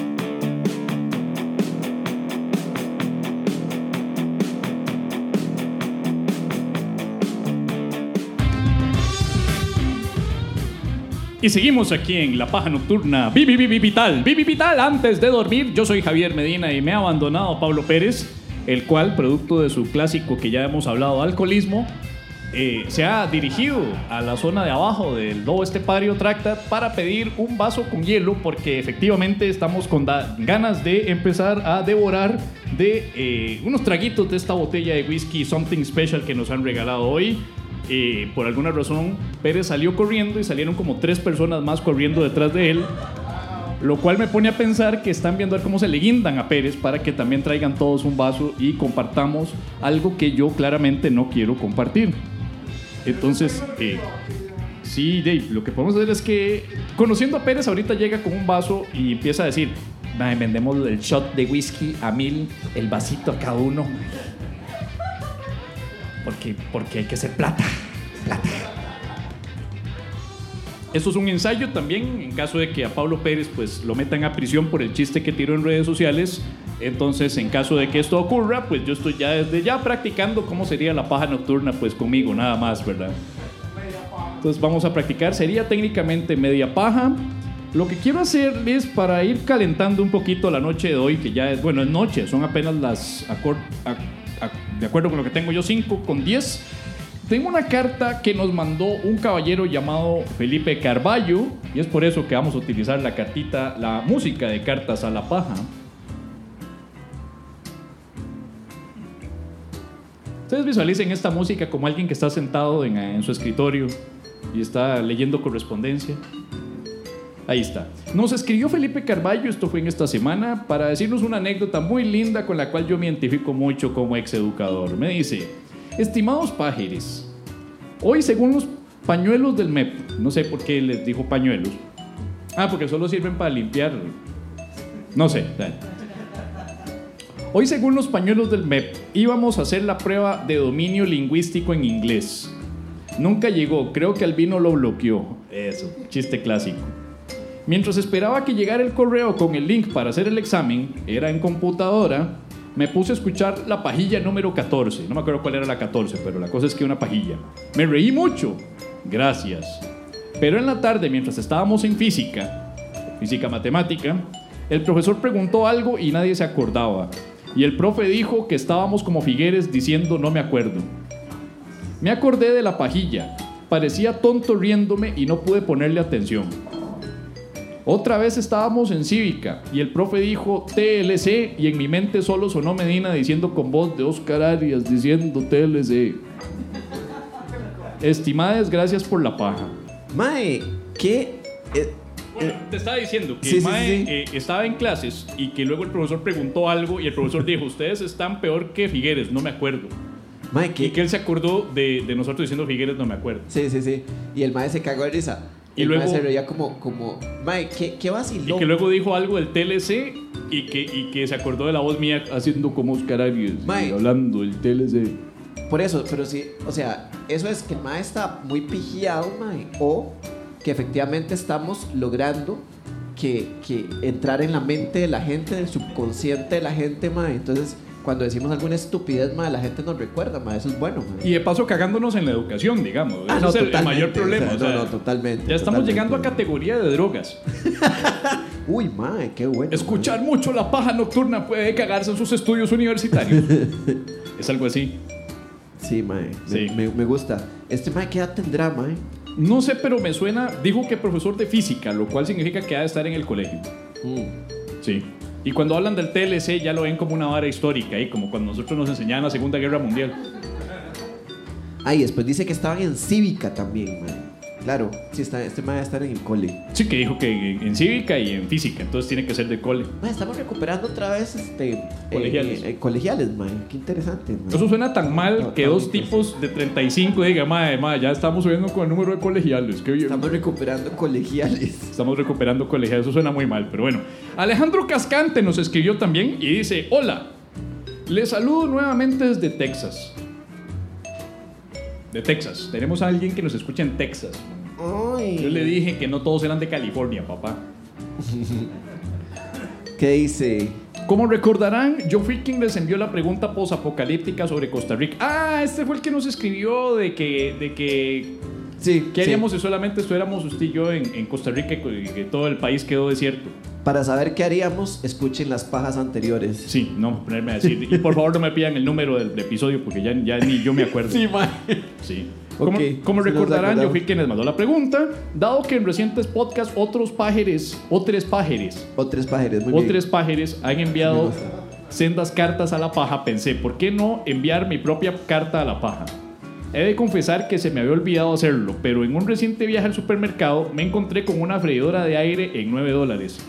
Y seguimos aquí en La Paja Nocturna. Vivi, Vivi, Vital. Vivi, Vital. Antes de dormir, yo soy Javier Medina y me ha abandonado Pablo Pérez, el cual, producto de su clásico que ya hemos hablado, alcoholismo, eh, se ha dirigido a la zona de abajo del Lobo Estepario Tracta para pedir un vaso con hielo, porque efectivamente estamos con da- ganas de empezar a devorar de eh, unos traguitos de esta botella de whisky Something Special que nos han regalado hoy. Eh, por alguna razón, Pérez salió corriendo y salieron como tres personas más corriendo detrás de él, lo cual me pone a pensar que están viendo a ver cómo se le guindan a Pérez para que también traigan todos un vaso y compartamos algo que yo claramente no quiero compartir. Entonces, eh, sí, Dave, lo que podemos hacer es que, conociendo a Pérez, ahorita llega con un vaso y empieza a decir, "Mae, vendemos el shot de whisky a mil, el vasito a cada uno. Porque, porque hay que hacer plata, plata". Eso es un ensayo también, en caso de que a Pablo Pérez pues, lo metan a prisión por el chiste que tiró en redes sociales, Entonces, en caso de que esto ocurra, pues yo estoy ya desde ya practicando cómo sería la paja nocturna, pues conmigo, nada más, ¿verdad? Entonces vamos a practicar, sería técnicamente media paja. Lo que quiero hacer es para ir calentando un poquito la noche de hoy, que ya es, bueno, es noche, son apenas las, acor- a- a- de acuerdo con lo que tengo yo, cinco con diez. Tengo una carta que nos mandó un caballero llamado Felipe Carballo, y es por eso que vamos a utilizar la cartita, la música de cartas a la paja. Ustedes visualicen esta música como alguien que está sentado en, en su escritorio y está leyendo correspondencia. Ahí está. Nos escribió Felipe Carballo, esto fue en esta semana, para decirnos una anécdota muy linda con la cual yo me identifico mucho como exeducador. Me dice: estimados pájaros, hoy según los pañuelos del M E P, no sé por qué les dijo pañuelos. Ah, porque solo sirven para limpiar. No sé. Hoy según los pañuelos del M E P íbamos a hacer la prueba de dominio lingüístico en inglés. Nunca llegó, creo que Albino lo bloqueó. Eso, chiste clásico. Mientras esperaba que llegara el correo con el link para hacer el examen, era en computadora, me puse a escuchar la pajilla número catorce. No me acuerdo cuál era la catorce, pero la cosa es que una pajilla. Me reí mucho. Gracias. Pero en la tarde, mientras estábamos en física, física matemática, el profesor preguntó algo y nadie se acordaba. Y el profe dijo que estábamos como Figueres diciendo no me acuerdo. Me acordé de la pajilla. Parecía tonto riéndome y no pude ponerle atención. Otra vez estábamos en cívica y el profe dijo T L C y en mi mente solo sonó Medina diciendo con voz de Oscar Arias diciendo T L C. Estimades, gracias por la paja. Mae, ¿qué? Eh, Bueno, te estaba diciendo que Sí, sí, Mae sí, sí. eh, estaba en clases y que luego el profesor preguntó algo y el profesor dijo ustedes están peor que Figueres, no me acuerdo. mae, Y ¿qué? que él se acordó de, de nosotros diciendo Figueres, no me acuerdo. Sí, sí, sí. Y el mae se cagó de risa. Y Y el luego- mae se reía como, como, mae, ¿qué, qué Y vacilón? que luego dijo algo del T L C y que, y que se acordó de la voz mía haciendo como Oscar Arias, Mae. y hablando del T L C. Por eso, pero sí, o sea, eso es que el mae está muy pigiado, mae, o que efectivamente estamos logrando que, que entrar en la mente de la gente, del subconsciente de la gente, mae. Entonces, cuando decimos alguna estupidez, mae, la gente nos recuerda, mae, eso es bueno, mae. Y de paso cagándonos en la educación, digamos. Ah, Ese no, es el- el, totalmente, mayor problema. o sea, o sea, no, no, totalmente. ya estamos totalmente. llegando a categoría de drogas. Uy, mae, qué bueno. Escuchar mucho la paja nocturna puede cagarse en sus estudios universitarios. Es algo así. mae. Sí, mae, Sí. Me, me, me gusta. Este mae, ¿qué edad tendrá, mae? No sé, pero me suena. Dijo que profesor de física, lo cual significa que ha de estar en el colegio. Mm. Sí. Y cuando hablan del T L C ya lo ven como una vara histórica, ¿eh? Como cuando nosotros nos enseñaban la Segunda Guerra Mundial. Ah, y después dice que estaban en cívica también, mae. Claro, sí, está, este mae va a estar en el cole. Sí, que dijo que en, en cívica y en física, entonces tiene que ser de cole. Mae, estamos recuperando otra vez este, Colegiales. eh, eh, colegiales, mae. Qué interesante, mae. Eso suena tan mal No, que no, dos no, tipos de treinta y cinco digan, madre, madre, ya estamos subiendo con el número de colegiales. Qué bien. Estamos recuperando colegiales. Estamos recuperando colegiales, eso suena muy mal, pero bueno. Alejandro Cascante nos escribió también y dice: hola, les saludo nuevamente desde Texas. De Texas. Tenemos a alguien que nos escucha en Texas. Ay. Yo le dije que no todos eran de California, papá. ¿Qué dice? Como recordarán, yo fui quien les envió la pregunta posapocalíptica sobre Costa Rica. Ah, este fue el que nos escribió de que, de que Sí. ¿qué sí. haríamos si solamente estuviéramos usted y yo en, en Costa Rica y que- que todo el país quedó desierto? Para saber qué haríamos, escuchen las pajas anteriores. Sí, no ponerme a decir. Y por favor no me pidan el número del, del episodio porque ya, ya ni yo me acuerdo. mae. Sí. Como, Ok, como sí nos recordarán, yo acordamos. fui quien les mandó la pregunta. Dado que en recientes podcasts otros pájaros, otros pájaros, O tres pájaros, muy bien. otros pájaros han Me enviado gusta. sendas cartas a la paja, pensé, ¿por qué no enviar mi propia carta a la paja? He de confesar que se me había olvidado hacerlo, pero en un reciente viaje al supermercado me encontré con una freidora de aire en nueve dólares.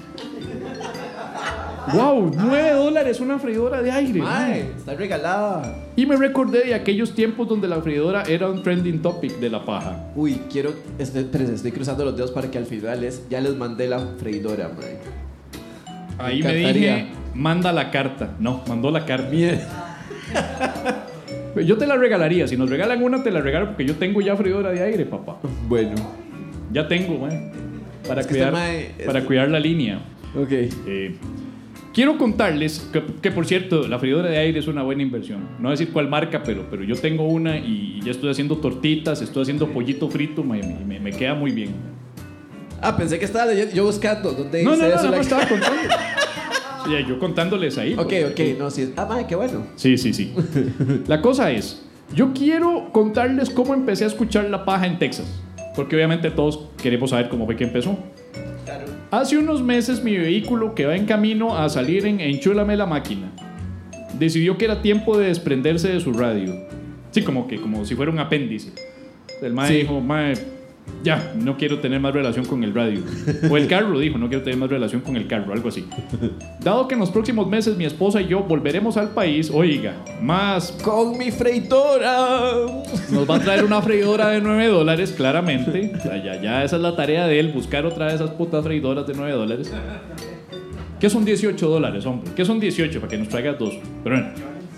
¡Wow! nueve dólares una freidora de aire. Mae, mae. está regalada. Y me recordé de aquellos tiempos donde la freidora era un trending topic de la paja. Uy, quiero. Estoy, espérense, estoy cruzando los dedos para que al final les, ya les mandé la freidora, mae. Ahí Me me, encantaría. dije, manda la carta. No, mandó la carta. Bien. Yo te la regalaría. Si nos regalan una, te la regalo porque yo tengo ya freidora de aire, papá. Bueno. Ya tengo, man. Para, Es que cuidar, este mae- para este- cuidar la línea. Ok. Eh, quiero contarles que, que, por cierto, la freidora de aire es una buena inversión. No voy a decir cuál marca, pero, pero yo tengo una y ya estoy haciendo tortitas, estoy haciendo pollito frito, me, me, me queda muy bien. Ah, pensé que estaba leyendo, yo buscando dónde no, dice no, no, eso. no, la... no, estaba contando. Sí, yo contándoles ahí. Ok, pues, ok, no, sí. Ah, madre, qué bueno. Sí, sí, sí. La cosa es, yo quiero contarles cómo empecé a escuchar La Paja en Texas. Porque obviamente todos queremos saber cómo fue que empezó. Claro. Hace unos meses mi vehículo, que va en camino a salir en Enchúlame la Máquina, decidió que era tiempo de desprenderse de su radio. Sí, como que como si fuera un apéndice. El mae Sí. dijo, mae, ya, no quiero tener más relación con el radio. O el carro dijo, no quiero tener más relación con el carro, algo así. Dado que en los próximos meses mi esposa y yo volveremos al país, oiga, más... Con mi freidora. Nos va a traer una freidora de nueve dólares, claramente. O sea, ya, ya esa es la tarea de él, buscar otra de esas putas freidoras de nueve dólares. ¿Qué son dieciocho dólares, hombre? ¿Qué son dieciocho? Para que nos traigas dos. Pero bueno.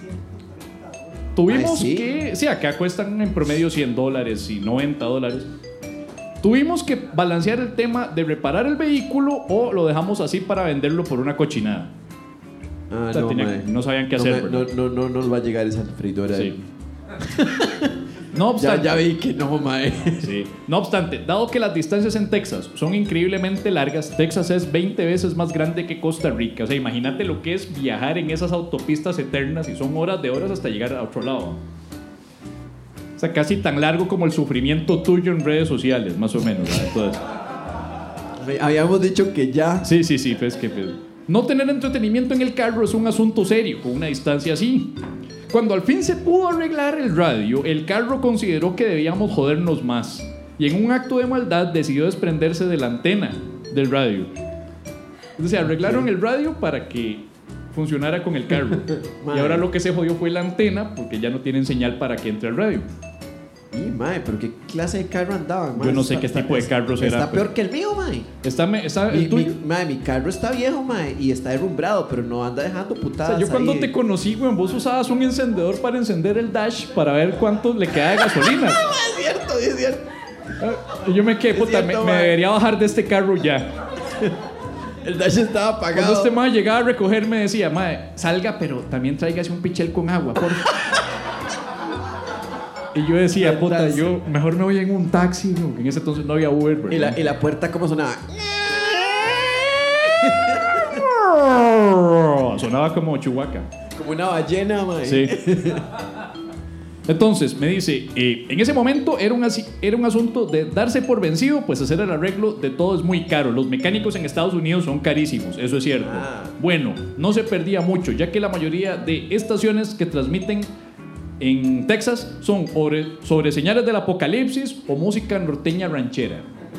Tuvimos Ay, ¿sí? que... Sí, acá cuestan en promedio cien dólares y noventa dólares. Tuvimos que balancear el tema de reparar el vehículo o lo dejamos así para venderlo por una cochinada. Ah, O sea, no, tenía- mae. no sabían qué no, hacer, me- ¿verdad? no, no, no, no nos va a llegar esa freidora. Sí. No Ya, obstante, ya vi que no, mae. sí. No obstante, dado que las distancias en Texas son increíblemente largas, Texas es veinte veces más grande que Costa Rica. O sea, imagínate lo que es viajar en esas autopistas eternas y son horas de horas hasta llegar a otro lado. O sea, casi tan largo como el sufrimiento tuyo en redes sociales, más o menos. ¿verdad? Entonces, Habíamos dicho que ya. sí, sí, sí, pues que pues, no tener entretenimiento en el carro es un asunto serio con una distancia así. Cuando al fin se pudo arreglar el radio, el carro consideró que debíamos jodernos más y en un acto de maldad decidió desprenderse de la antena del radio. Entonces arreglaron el radio para que funcionara con el carro y Madre. ahora lo que se jodió fue la antena porque ya no tienen señal para que entre el radio. Y, mae, pero qué clase de carro andaban, mae. Yo no sé Está- qué está- tipo de carro será, Está pero- peor que el mío, mae. ¿Está, me- está Mi, el tuyo? mi, mae, mi carro está viejo, mae, y está derrumbrado, pero no anda dejando O putadas. sea, yo cuando ahí. te conocí, güey, vos usabas un encendedor para encender el dash para ver cuánto le queda de gasolina. Es cierto, es cierto. Y yo me quedé, Es puta, cierto, me, me mae. debería bajar de este carro ya. El dash estaba apagado. Cuando este mae llegaba a recoger, me decía, mae, salga, pero también tráigase un pichel con agua, por favor. Y yo decía, puta, Fantástico. yo mejor me voy en un taxi, ¿no? En ese entonces no había Uber, Y la, ¿verdad? y la puerta, ¿cómo sonaba? Sonaba como Chihuahua. Como una ballena, mae. Sí. Entonces me dice, eh, en ese momento era un, asi- era un asunto de darse por vencido, pues hacer el arreglo de todo es muy caro. Los mecánicos en Estados Unidos son carísimos, eso es cierto. Ah. Bueno, no se perdía mucho, ya que la mayoría de estaciones que transmiten en Texas son sobre, sobre señales del apocalipsis o música norteña ranchera.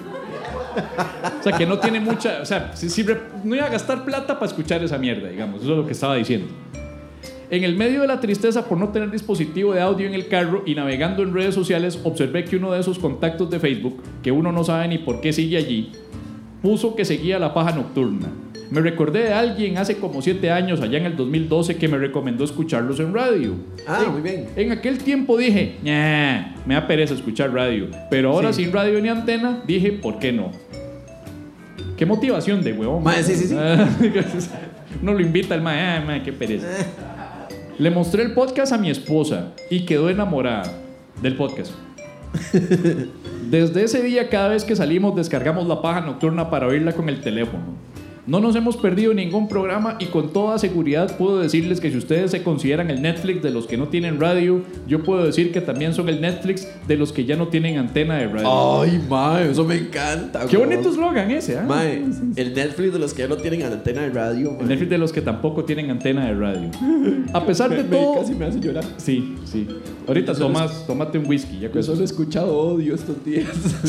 O sea, que no tiene mucha... O sea, si, si re- no iba a gastar plata para escuchar esa mierda, digamos. Eso es lo que estaba diciendo. En el medio de la tristeza por no tener dispositivo de audio en el carro y navegando en redes sociales, observé que uno de esos contactos de Facebook, que uno no sabe ni por qué sigue allí, puso que seguía La Paja Nocturna. Me recordé de alguien hace como siete años, allá en el dos mil doce, que me recomendó escucharlos en radio. Ah, En- muy bien. En aquel tiempo dije, "Ña, me da pereza escuchar radio". Pero ahora Sí. sin radio ni antena, dije, ¿por qué no? Qué motivación de huevón. Mae, sí, sí, sí. No lo invita el mae, ah, mae, qué pereza. Le mostré el podcast a mi esposa y quedó enamorada del podcast. Desde ese día, cada vez que salimos, descargamos La Paja Nocturna para oírla con el teléfono. No nos hemos perdido ningún programa y con toda seguridad puedo decirles que si ustedes se consideran el Netflix de los que no tienen radio, yo puedo decir que también son el Netflix de los que ya no tienen antena de radio. Ay, mae, eso me encanta. Qué weón. bonito eslogan ese, ¿ah? Mae, el Netflix de los que ya no tienen antena de radio, mae. El Netflix de los que tampoco tienen antena de radio. A pesar de Me- me- todo... Casi me hace llorar. Sí, sí. Ahorita Yo solo tomas, tómate un whisky. Ya con Yo eso. solo he escuchado odio estos días.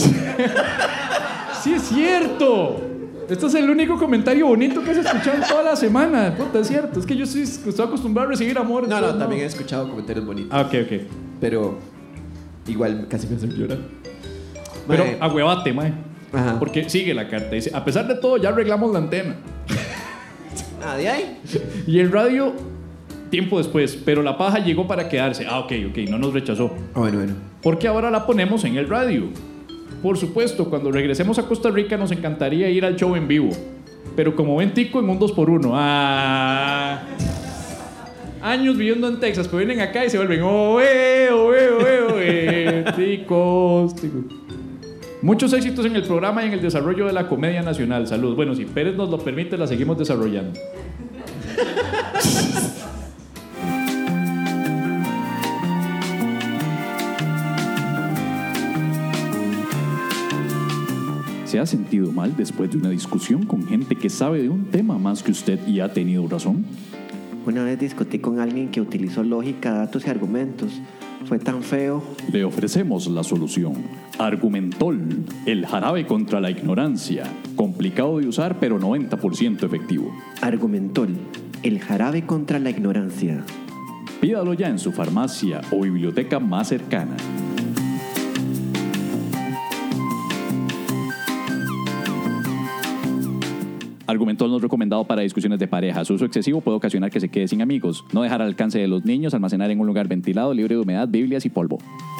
¡Sí es cierto! Este es el único comentario bonito que has escuchado en toda la semana. Puta, es cierto. Es que yo estoy, estoy acostumbrado a recibir amor. No, no, entonces también he escuchado comentarios bonitos. Ah, ok, ok. Pero igual casi me hacen llorar. Pero Mae, agüevate, mae. Ajá. Porque sigue la carta. Dice, a pesar de todo, ya arreglamos la antena. Ah, de ahí. Y el radio, tiempo después. Pero la paja llegó para quedarse. Ah, ok, ok. No nos rechazó. Ah, bueno, bueno. Porque ahora la ponemos en el radio. Por supuesto, cuando regresemos a Costa Rica nos encantaría ir al show en vivo. pero como ven tico en un dos por uno. Ah. Años viviendo en Texas, pero vienen acá y se vuelven oe, oe, oe, oe, ticos, ticos. Muchos éxitos en el programa y en el desarrollo de la comedia nacional. Salud. Bueno, si Pérez nos lo permite, la seguimos desarrollando. ¿Se ha sentido mal después de una discusión con gente que sabe de un tema más que usted y ha tenido razón? Una vez discutí con alguien que utilizó lógica, datos y argumentos. Fue tan feo. Le ofrecemos la solución. Argumentol, el jarabe contra la ignorancia. Complicado de usar, pero noventa por ciento efectivo. Argumentol, el jarabe contra la ignorancia. Pídalo ya en su farmacia o biblioteca más cercana. Argumentol no es recomendado para discusiones de pareja. Su uso excesivo puede ocasionar que se quede sin amigos. No dejar al alcance de los niños. Almacenar en un lugar ventilado, libre de humedad, biblias y polvo.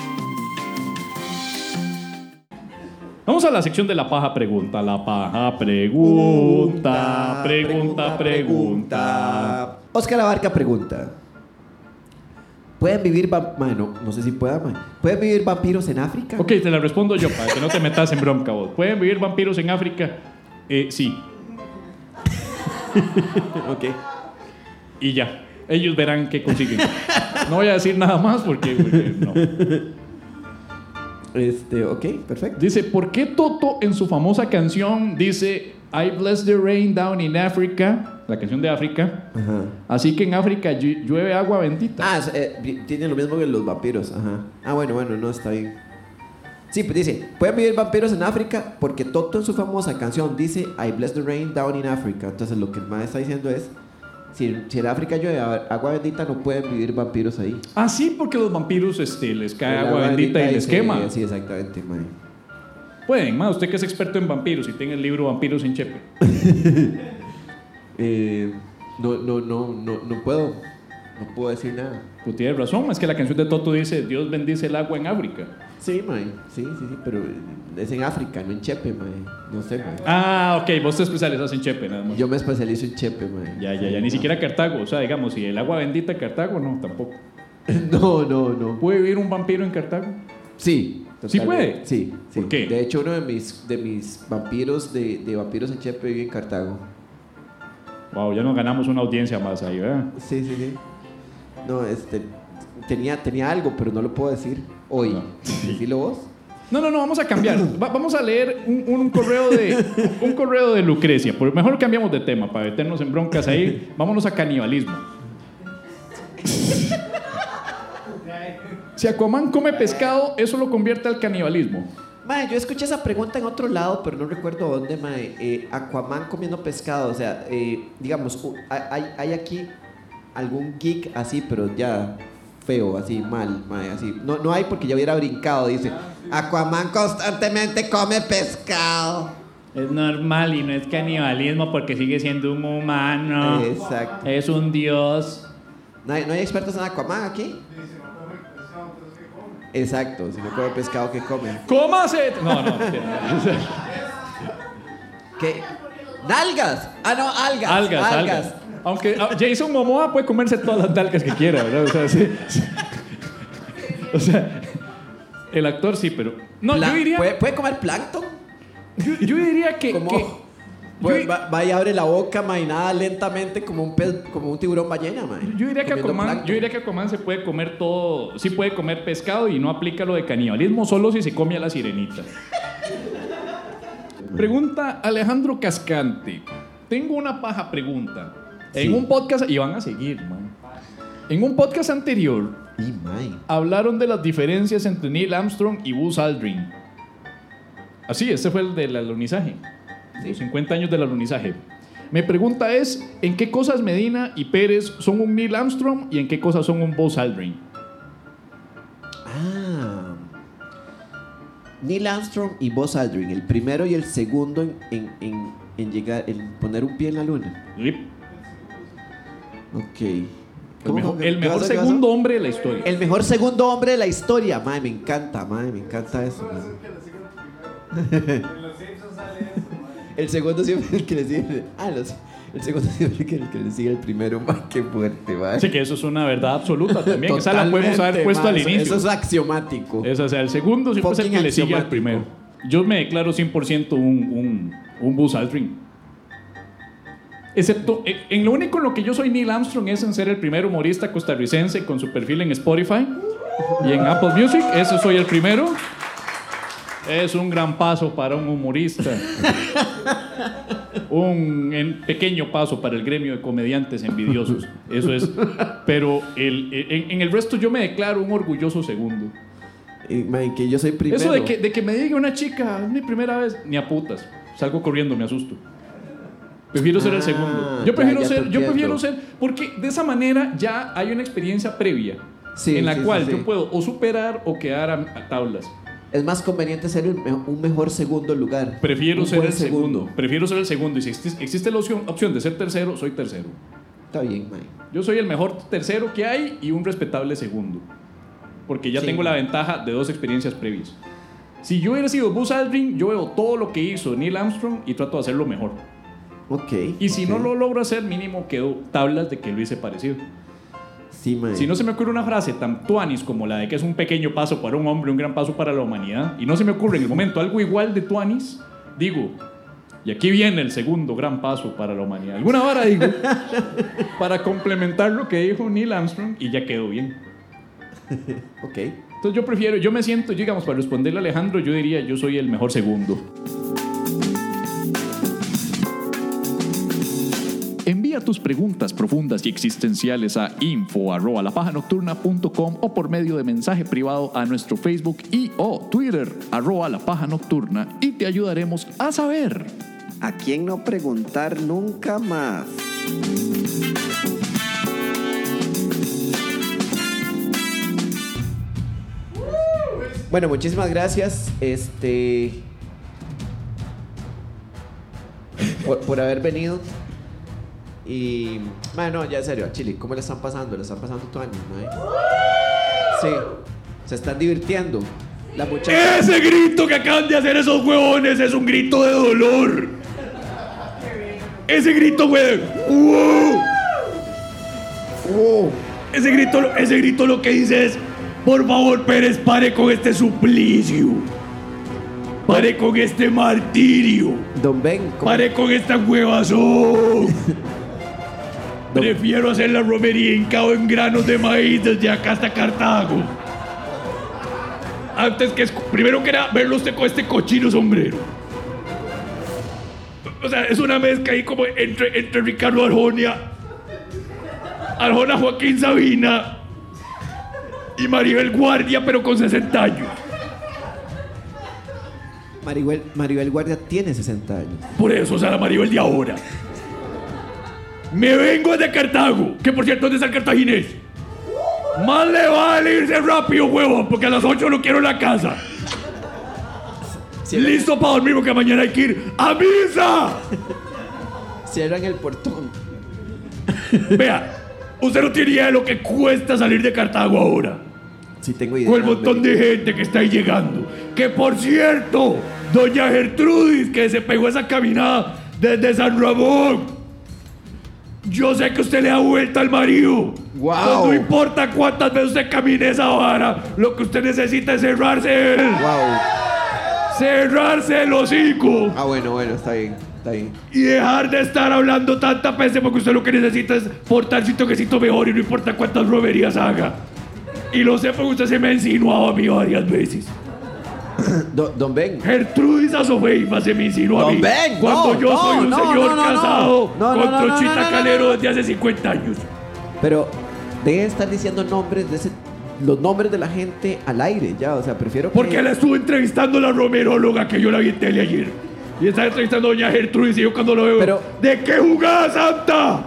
Vamos a la sección de la paja pregunta. La paja pregunta. Pregunta, pregunta. pregunta. Oscar Abarca pregunta. ¿Pueden vivir vampiros? No, no sé si puedan, man. ¿Pueden vivir vampiros en África? Ok, te la respondo yo para que no te metas en bronca vos. ¿Pueden vivir vampiros en África? Eh, sí. Ok. Y ya. Ellos verán qué consiguen. No voy a decir nada más porque, porque no. Este, ok, perfecto. Dice, ¿por qué Toto en su famosa canción dice I bless the rain down in Africa? La canción de África. Ajá. Así que en África llu- llueve agua bendita. Ah, eh, tiene lo mismo que los vampiros. Ajá. Ah, bueno, bueno, no, está bien. Sí, pues dice, pueden vivir vampiros en África porque Toto en su famosa canción dice I bless the rain down in Africa. Entonces lo que el maestro está diciendo es, si, si en África llueve agua bendita, no pueden vivir vampiros ahí. Ah, sí, porque los vampiros este, les cae El agua bendita y les se- quema. Sí, exactamente, mae. Pueden, ma, usted que es experto en vampiros y tiene el libro Vampiros en Chepe. Eh, no, no, no, no, no puedo, no puedo decir nada. Pues tienes razón, es que la canción de Toto dice Dios bendice el agua en África. Sí, mae, sí, sí, sí, pero es en África, no en Chepe, mae. No sé, mae. Ah, ok, vos te especializas en Chepe nada más. Yo me especializo en Chepe, mae. Ya, ya, ya, ni siquiera Cartago. O sea, digamos, si el agua bendita en Cartago, no, tampoco. No, no, no. ¿Puede vivir un vampiro en Cartago? Sí. ¿Sí totalmente. puede? Sí, sí. ¿Por qué? De hecho, uno de mis, de mis vampiros de, de vampiros en Chepe vive en Cartago. Wow, ya nos ganamos una audiencia más ahí, ¿verdad? Sí, sí, sí. No, este. Tenía, tenía algo, pero no lo puedo decir hoy. No. Decilo vos. No, no, no, vamos a cambiar. Va- vamos a leer un, un correo de un correo de Lucrecia. Por, mejor cambiamos de tema para meternos en broncas ahí. Vámonos a canibalismo. Si Aquaman come pescado, ¿eso lo convierte al canibalismo? Mae, yo escuché esa pregunta en otro lado, pero no recuerdo dónde, mae. Eh, Aquaman comiendo pescado, o sea, eh, digamos, u- hay, hay aquí algún geek así, pero ya feo, así, mal, mae, así. No, no hay porque ya hubiera brincado, dice, Aquaman constantemente come pescado. Es normal y no es canibalismo porque sigue siendo un humano. Exacto. Es un dios. ¿No hay, no hay expertos en Aquaman aquí? Exacto, si no come pescado, ¿qué come? ¡Cómase! No, no. ¿Qué? ¡Nalgas! Ah, no, algas. Algas, algas. Aunque ah, Jason Momoa puede comerse todas las algas que quiera, ¿verdad? O sea, sí, sí. O sea, el actor sí, pero... No, Pla- yo diría... ¿Puede, puede comer plancton? Yo, yo diría que... Como, que- pues, yo- va, va y abre la boca, ma, y nada lentamente como un pez, como un tiburón ballena, ma. Yo diría, que Comiendo Aquaman, plancton. yo diría que Aquaman se puede comer todo, sí puede comer pescado y no aplica lo de canibalismo solo si se come a la sirenita. Pregunta Alejandro Cascante. Tengo una paja pregunta. En Sí. un podcast, y van a seguir, man. En un podcast anterior Y, mae. hablaron de las diferencias entre Neil Armstrong y Buzz Aldrin. Así, este fue el del alunizaje. Los cincuenta años del alunizaje. Mi pregunta es, ¿en qué cosas Medina y Pérez son un Neil Armstrong y en qué cosas son un Buzz Aldrin? Ah. Neil Armstrong y Buzz Aldrin, el primero y el segundo en, en, en, en llegar, en poner un pie en la luna. Yep. Ok. El ¿Cómo, mejor, cómo, el qué mejor pasó, qué pasó? segundo hombre de la historia. El mejor segundo hombre de la historia, mae, me encanta, mae, me encanta eso. mae. el segundo siempre es el que le sigue. Ah, los, el segundo siempre es el que le sigue el primero. Man, qué fuerte, man. Así que eso es una verdad absoluta también. Esa la podemos haber puesto man, al inicio. Eso es axiomático. Eso, o sea, el segundo siempre es el que le sigue al primero. Yo me declaro cien por ciento un, un, un Buzz Aldrin. Excepto, en lo único en lo que yo soy Neil Armstrong es en ser el primer humorista costarricense con su perfil en Spotify y en Apple Music. Ese soy el primero. Es un gran paso para un humorista. Un en, pequeño paso para el gremio de comediantes envidiosos. Eso es. Pero el, en, en el resto yo me declaro un orgulloso segundo. Y, man, que yo soy primero. Eso de que, de que me diga una chica, es mi primera vez, ni a putas. Salgo corriendo, me asusto. Prefiero ser ah, el segundo. Yo prefiero ya, ya ser, yo prefiero ser, porque de esa manera ya hay una experiencia previa sí, en la sí, cual sí, yo sí. puedo o superar o quedar a, a tablas. Es más conveniente ser el, un mejor segundo lugar. Prefiero un ser buen el segundo. Prefiero ser el segundo. Y si existe, existe la opción, opción de ser tercero, soy tercero. Está bien, man. Yo soy el mejor tercero que hay y un respetable segundo. Porque ya sí, tengo la ventaja de dos experiencias previas. Si yo hubiera sido Buzz Aldrin, yo veo todo lo que hizo Neil Armstrong y trato de hacerlo mejor. Ok. Y si okay. no lo logro hacer, mínimo quedo tablas de que lo hice parecido. Sí, man. Si no se me ocurre una frase tan tuanis como la de que es un pequeño paso para un hombre, un gran paso para la humanidad, y no se me ocurre en el momento algo igual de tuanis, digo, y aquí viene el segundo gran paso para la humanidad. Alguna vara digo, para complementar lo que dijo Neil Armstrong, y ya quedó bien. Ok. Entonces yo prefiero, yo me siento, digamos, para responderle a Alejandro, yo diría, yo soy el mejor segundo. Envía tus preguntas profundas y existenciales a info arroba lapajanocturna punto com o por medio de mensaje privado a nuestro Facebook y o Twitter arroba lapajanocturna y te ayudaremos a saber ¿a quién no preguntar nunca más? Bueno, muchísimas gracias este por, por haber venido. Y, bueno, ya en serio, a Chile, ¿cómo le están pasando? ¿Le están pasando todo año, ¿no? Sí, se están divirtiendo. La muchacha... Ese grito que acaban de hacer esos huevones es un grito de dolor. Ese grito, güey. ¡Uh! ¡Uh! Ese grito, ese grito lo que dice es: por favor, Pérez, pare con este suplicio. Pare con este martirio. Don Ben, ¿cómo? Pare con esta huevazón. Prefiero hacer la romería hincado en granos de maíz desde acá hasta Cartago. Antes que... Primero que era verlo usted con este cochino sombrero. O sea, es una mezcla ahí como entre, entre Ricardo Arjona, Arjona Joaquín Sabina y Maribel Guardia, pero con sesenta años. Maribel, Maribel Guardia tiene sesenta años. Por eso, o sea, la Maribel de ahora. Me vengo de Cartago, que por cierto, ¿dónde está el cartaginés? Más le vale irse rápido, huevón, porque a las ocho no quiero la casa. Cierran, Listo para dormir, porque mañana hay que ir a misa. Cierran el portón. Vea, usted no tiene idea de lo que cuesta salir de Cartago ahora. Sí tengo idea. Con el montón de gente que está ahí llegando. Que por cierto, doña Gertrudis, que se pegó esa caminada desde San Ramón. Yo sé que usted le da vuelta al marido. Wow. Pues no importa cuántas veces usted camine esa vara, lo que usted necesita es cerrarse él. Wow. Cerrarse el hocico. Ah, bueno, bueno, está bien, está bien. Y dejar de estar hablando tanta peste, porque usted lo que necesita es portarse un toquecito mejor y no importa cuántas roberías haga. Y lo sé porque usted se me ha insinuado a mí varias veces. Don, don Ben. Gertrudis Azofeifa se me insinuó a Don mí. Ben, cuando no, yo no, soy un no, señor no, no, casado no, no, con no, no, Tronchita no, no, no, Calero no. desde hace cincuenta años. Pero deje de estar diciendo nombres de ese, los nombres de la gente al aire, ya, o sea, prefiero que... Porque la estuve entrevistando la romeróloga que yo la vi en tele ayer. Y estaba entrevistando a doña Gertrudis y yo cuando lo veo... Pero- ¿de qué jugada, santa?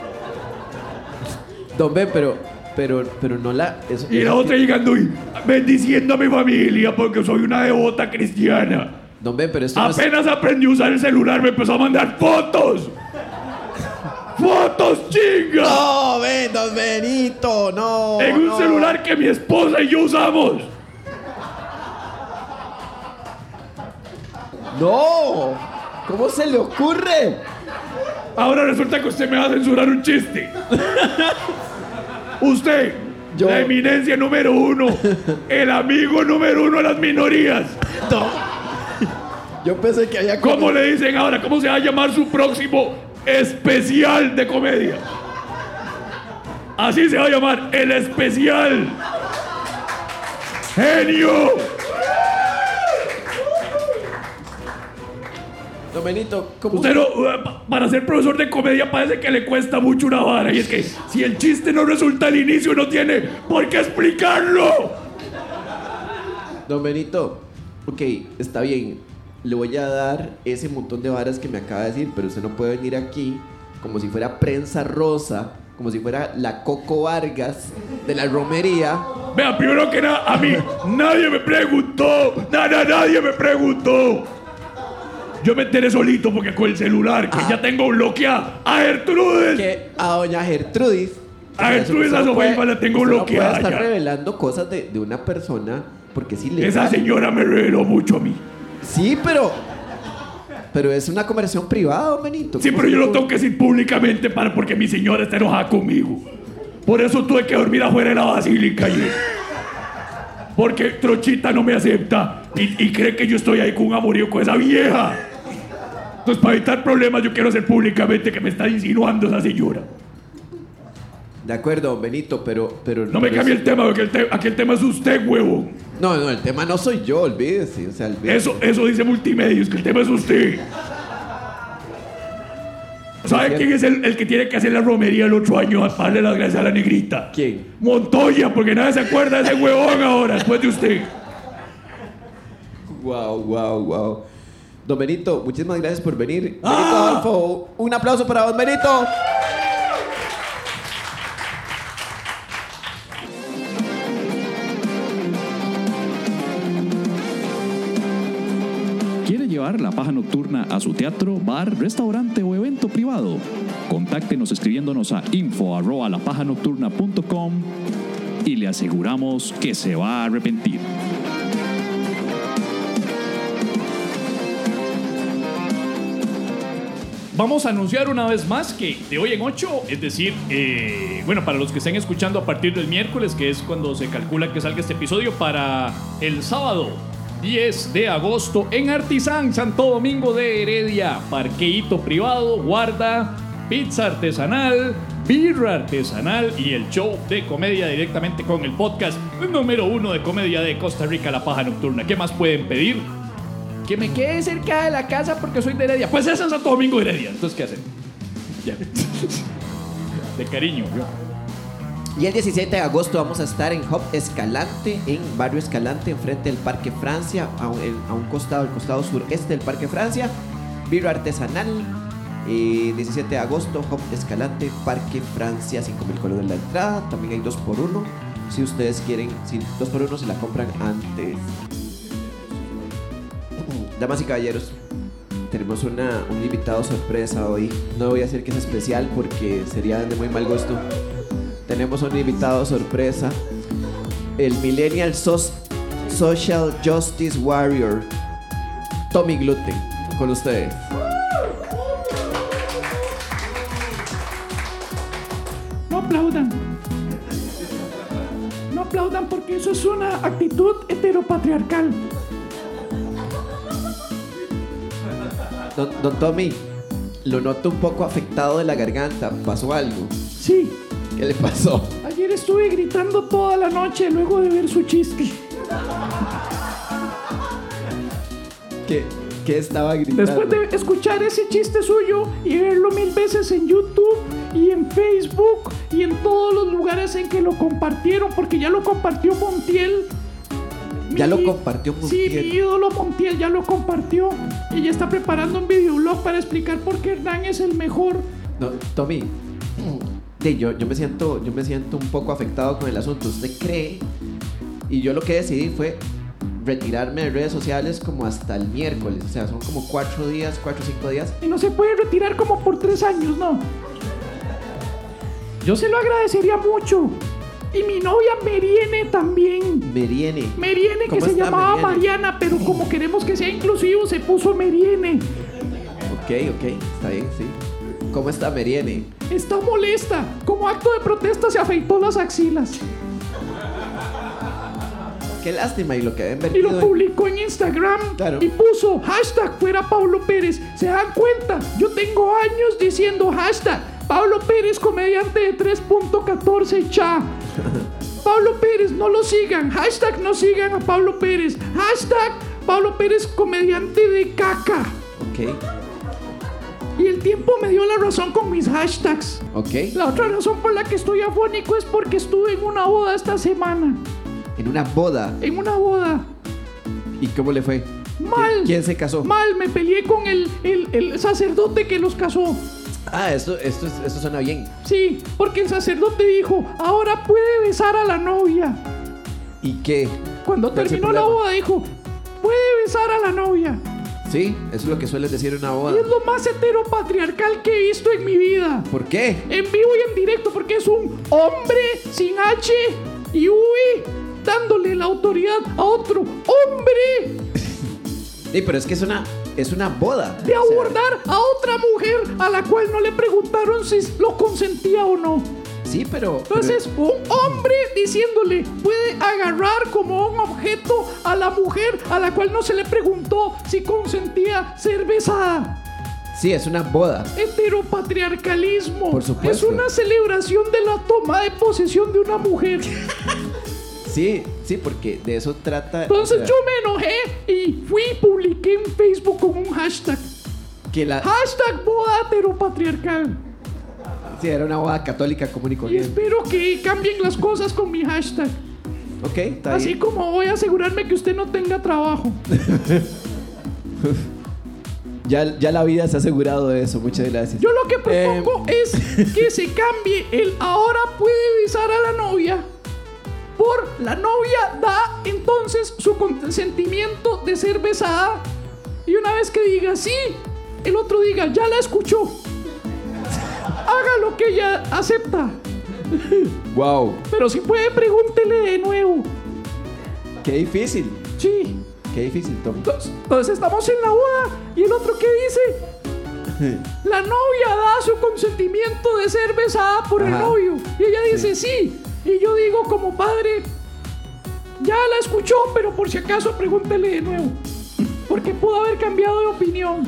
Don Ben, pero, pero, pero no la... Eso, Y la eso- otra llegando y bendiciendo a mi familia porque soy una devota cristiana. Don Ben, pero esto no es... Apenas aprendí a usar el celular me empezó a mandar fotos. ¡Fotos, chinga! No, Ben, don Benito, no. En un no. celular que mi esposa y yo usamos. No. ¿Cómo se le ocurre? Ahora resulta que usted me va a censurar un chiste. Usted, Yo. la eminencia número uno, el amigo número uno de las minorías. No. Yo pensé que había... ¿Cómo le dicen ahora? ¿Cómo se va a llamar su próximo especial de comedia? Así se va a llamar, el especial. ¡Genio! Don Benito, ¿cómo? Usted no, para ser profesor de comedia parece que le cuesta mucho una vara. Y es que si el chiste no resulta al inicio, no tiene por qué explicarlo. Don Benito, ok, está bien. Le voy a dar ese montón de varas que me acaba de decir, pero usted no puede venir aquí como si fuera prensa rosa, como si fuera la Coco Vargas de la romería. Vea, primero que nada, a mí nadie me preguntó. Nada, nadie me preguntó. Yo me enteré solito porque con el celular, que Ah. ya tengo bloqueada a Gertrudes. Que a doña Gertrudis... A Gertrudis Usted a no Sofía puede- la tengo usted bloqueada No puede estar ya. revelando cosas de, de una persona porque sí le... Esa señora me reveló mucho a mí. Sí, pero... Pero es una conversación privada, don Benito. Sí, ¿Cómo pero se yo le lo tengo ocurre? que decir públicamente para, porque mi señora está enojada conmigo. Por eso tuve que dormir afuera de la basílica ayer. Porque Trochita no me acepta y, y cree que yo estoy ahí con un amorío con esa vieja. Entonces, para evitar problemas, yo quiero hacer públicamente que me está insinuando esa señora. De acuerdo, don Benito, pero... pero No me pero cambie es- el tema, porque el, te- aquí el tema es usted, huevo. No, no, el tema no soy yo, olvídese. O sea, olvídese. Eso, eso dice Multimedios, que el tema es usted. ¿Sabe quién es el, el que tiene que hacer la romería el otro año a darle las gracias a la negrita? ¿Quién? Montoya, porque nadie se acuerda de ese huevón ahora, después de usted. Wow, wow, wow. Don Benito, muchísimas gracias por venir. Benito ¡Ah! Adolfo, un aplauso para don Benito. ¿Quiere llevar La Paja Nocturna a su teatro, bar, restaurante o evento privado? Contáctenos escribiéndonos a info arroba lapajanocturna punto com y le aseguramos que se va a arrepentir. Vamos a anunciar una vez más que de hoy en ocho, es decir, eh, bueno, para los que estén escuchando a partir del miércoles, que es cuando se calcula que salga este episodio, para el sábado diez de agosto en Artisán, Santo Domingo de Heredia, parqueíto privado, guarda, pizza artesanal, birra artesanal y el show de comedia directamente con el podcast número uno de comedia de Costa Rica, La Paja Nocturna. ¿Qué más pueden pedir? Que me quede cerca de la casa porque soy de Heredia. Pues es en Santo Domingo de Heredia. Entonces, ¿qué hacen? Ya. De cariño. Y el diecisiete de agosto vamos a estar en Hub Escalante, en Barrio Escalante, enfrente del Parque Francia, a un, a un costado, el costado sureste del Parque Francia. Birra artesanal. Eh, diecisiete de agosto, Hub Escalante, Parque Francia, cinco mil colones la entrada. También hay dos por uno. Si ustedes quieren, si dos por uno se la compran antes. Damas y caballeros, tenemos una, un invitado sorpresa hoy. No voy a decir que es especial porque sería de muy mal gusto. Tenemos un invitado sorpresa, el Millennial Sos- Social Justice Warrior, Tommy Gluten, con ustedes. No aplaudan. No aplaudan porque eso es una actitud heteropatriarcal. Don, don Tommy, lo noto un poco afectado de la garganta. ¿Pasó algo? Sí, ¿Qué le pasó? ayer estuve gritando toda la noche luego de ver su chiste. ¿Qué, qué estaba gritando? Después de escuchar ese chiste suyo y verlo mil veces en YouTube y en Facebook y en todos los lugares en que lo compartieron, porque ya lo compartió Montiel. Ya Mi- lo compartió Sí, Montiel. mi ídolo Montiel ya lo compartió y ya está preparando un videoblog para explicar por qué Hernán es el mejor. No, Tommy, de, yo, yo, me siento, yo me siento un poco afectado con el asunto. ¿Usted cree? Y yo lo que decidí fue retirarme de redes sociales como hasta el miércoles. O sea, son como cuatro días, cuatro o cinco días. Y no se puede retirar como por tres años, ¿no? Yo se lo agradecería mucho. Y mi novia Meriene también. Meriene. Meriene, que ¿Cómo se está, llamaba Meriene? Mariana, pero como queremos que sea inclusivo, se puso Meriene. Ok, ok, está bien, sí. ¿Cómo está Meriene? Está molesta. Como acto de protesta se afeitó las axilas. Qué lástima y lo que habían Y vertido. lo en- publicó en Instagram. Claro. Y puso hashtag fuera Pablo Pérez. ¿Se dan cuenta? Yo tengo años diciendo hashtag Pablo Pérez comediante de tres punto catorce cha. Pablo Pérez, no lo sigan. Hashtag no sigan a Pablo Pérez. Hashtag Pablo Pérez comediante de caca. Ok, Y el tiempo me dio la razón con mis hashtags. ok. La otra razón por la que estoy afónico es porque estuve en una boda esta semana. En una boda. En una boda. ¿Y cómo le fue? Mal. ¿Quién, quién se casó? Mal, me peleé con el, el, el sacerdote que los casó. Ah, esto, esto, es- esto suena bien. Sí, porque el sacerdote dijo, ahora puede besar a la novia. ¿Y qué? Cuando ¿Cuál es el terminó la problema? boda dijo, puede besar a la novia. Sí, eso es lo que sueles decir en una Y boda. es lo más heteropatriarcal que he visto en mi vida. ¿Por qué? En vivo y en directo, porque es un hombre sin H y V dándole la autoridad a otro hombre Sí, pero es que es una, es una boda. de O sea, abordar a otra mujer a la cual no le preguntaron si lo consentía o no. sí, pero... Entonces, un hombre diciéndole puede agarrar como un objeto a la mujer a la cual no se le preguntó si consentía ser besada. pero- sí, es una boda. Heteropatriarcalismo. Por supuesto. Es una celebración de la toma de posesión de una mujer. Sí, sí, porque de eso trata... Entonces o sea, yo me enojé y fui y publiqué en Facebook con un hashtag. que la... Hashtag boda heteropatriarcal. Sí, era una boda católica común y Y corriente. espero que cambien las cosas con mi hashtag. Ok, está Así bien. como voy a asegurarme que usted no tenga trabajo. Ya, ya la vida se ha asegurado de eso, muchas gracias. Yo lo que propongo Eh, es que se cambie el ahora puede besar a la novia por la novia da entonces su consentimiento de ser besada y una vez que diga sí, el otro diga ya la escuchó. Haga lo que ella acepta. Wow, Pero si puede, pregúntele de nuevo. qué difícil. Sí. Qué difícil, Tom. Entonces, entonces estamos en la boda y el otro ¿qué dice? La novia da su consentimiento de ser besada por el Ajá. novio y ella dice sí. Y yo digo como padre, ya la escuchó, pero por si acaso pregúntele de nuevo. Porque pudo haber cambiado de opinión.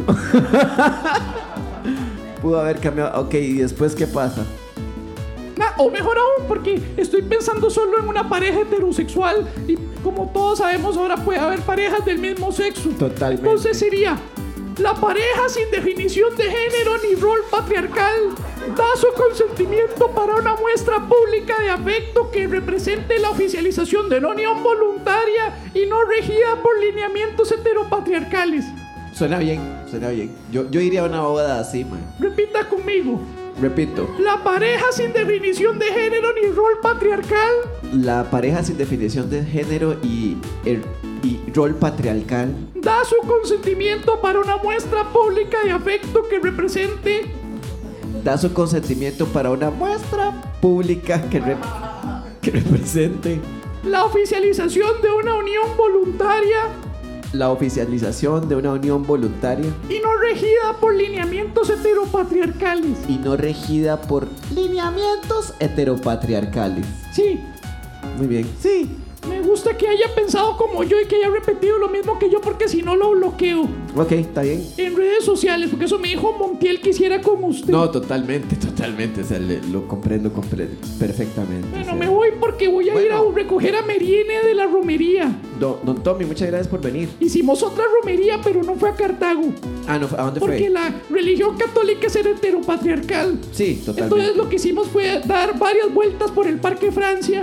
Pudo haber cambiado. Ok, ¿y después qué pasa? Nah, o mejor aún, porque estoy pensando solo en una pareja heterosexual y como todos sabemos ahora puede haber parejas del mismo sexo. Totalmente. Entonces sería la pareja sin definición de género ni rol patriarcal da su consentimiento para una muestra pública de afecto que represente la oficialización de una unión voluntaria y no regida por lineamientos heteropatriarcales. Suena bien, suena bien. Yo, yo iría a una boda así, man. Repita conmigo. Repito, La pareja sin definición de género ni rol patriarcal la pareja sin definición de género y, el, y rol patriarcal da su consentimiento para una muestra pública de afecto que represente da su consentimiento para una muestra pública que, re- que represente la oficialización de una unión voluntaria la oficialización de una unión voluntaria y no regida por lineamientos heteropatriarcales. y no regida por lineamientos heteropatriarcales. Sí, Muy bien. sí, me gusta que haya pensado como yo y que haya repetido lo mismo que yo porque si no lo bloqueo Ok, está bien. en redes sociales porque eso me dijo Montiel que hiciera como usted. No, totalmente, totalmente. O sea, le- lo comprendo, comprendo perfectamente. o Bueno, sea. me voy porque voy a ir a Bueno. recoger a Meriene de la romería. Don, don Tommy, muchas gracias por venir. Hicimos otra romería, pero no fue a Cartago. Ah, no, ¿a dónde Porque fue? la religión católica es heteropatriarcal. Sí, totalmente. Entonces lo que hicimos fue dar varias vueltas por el Parque Francia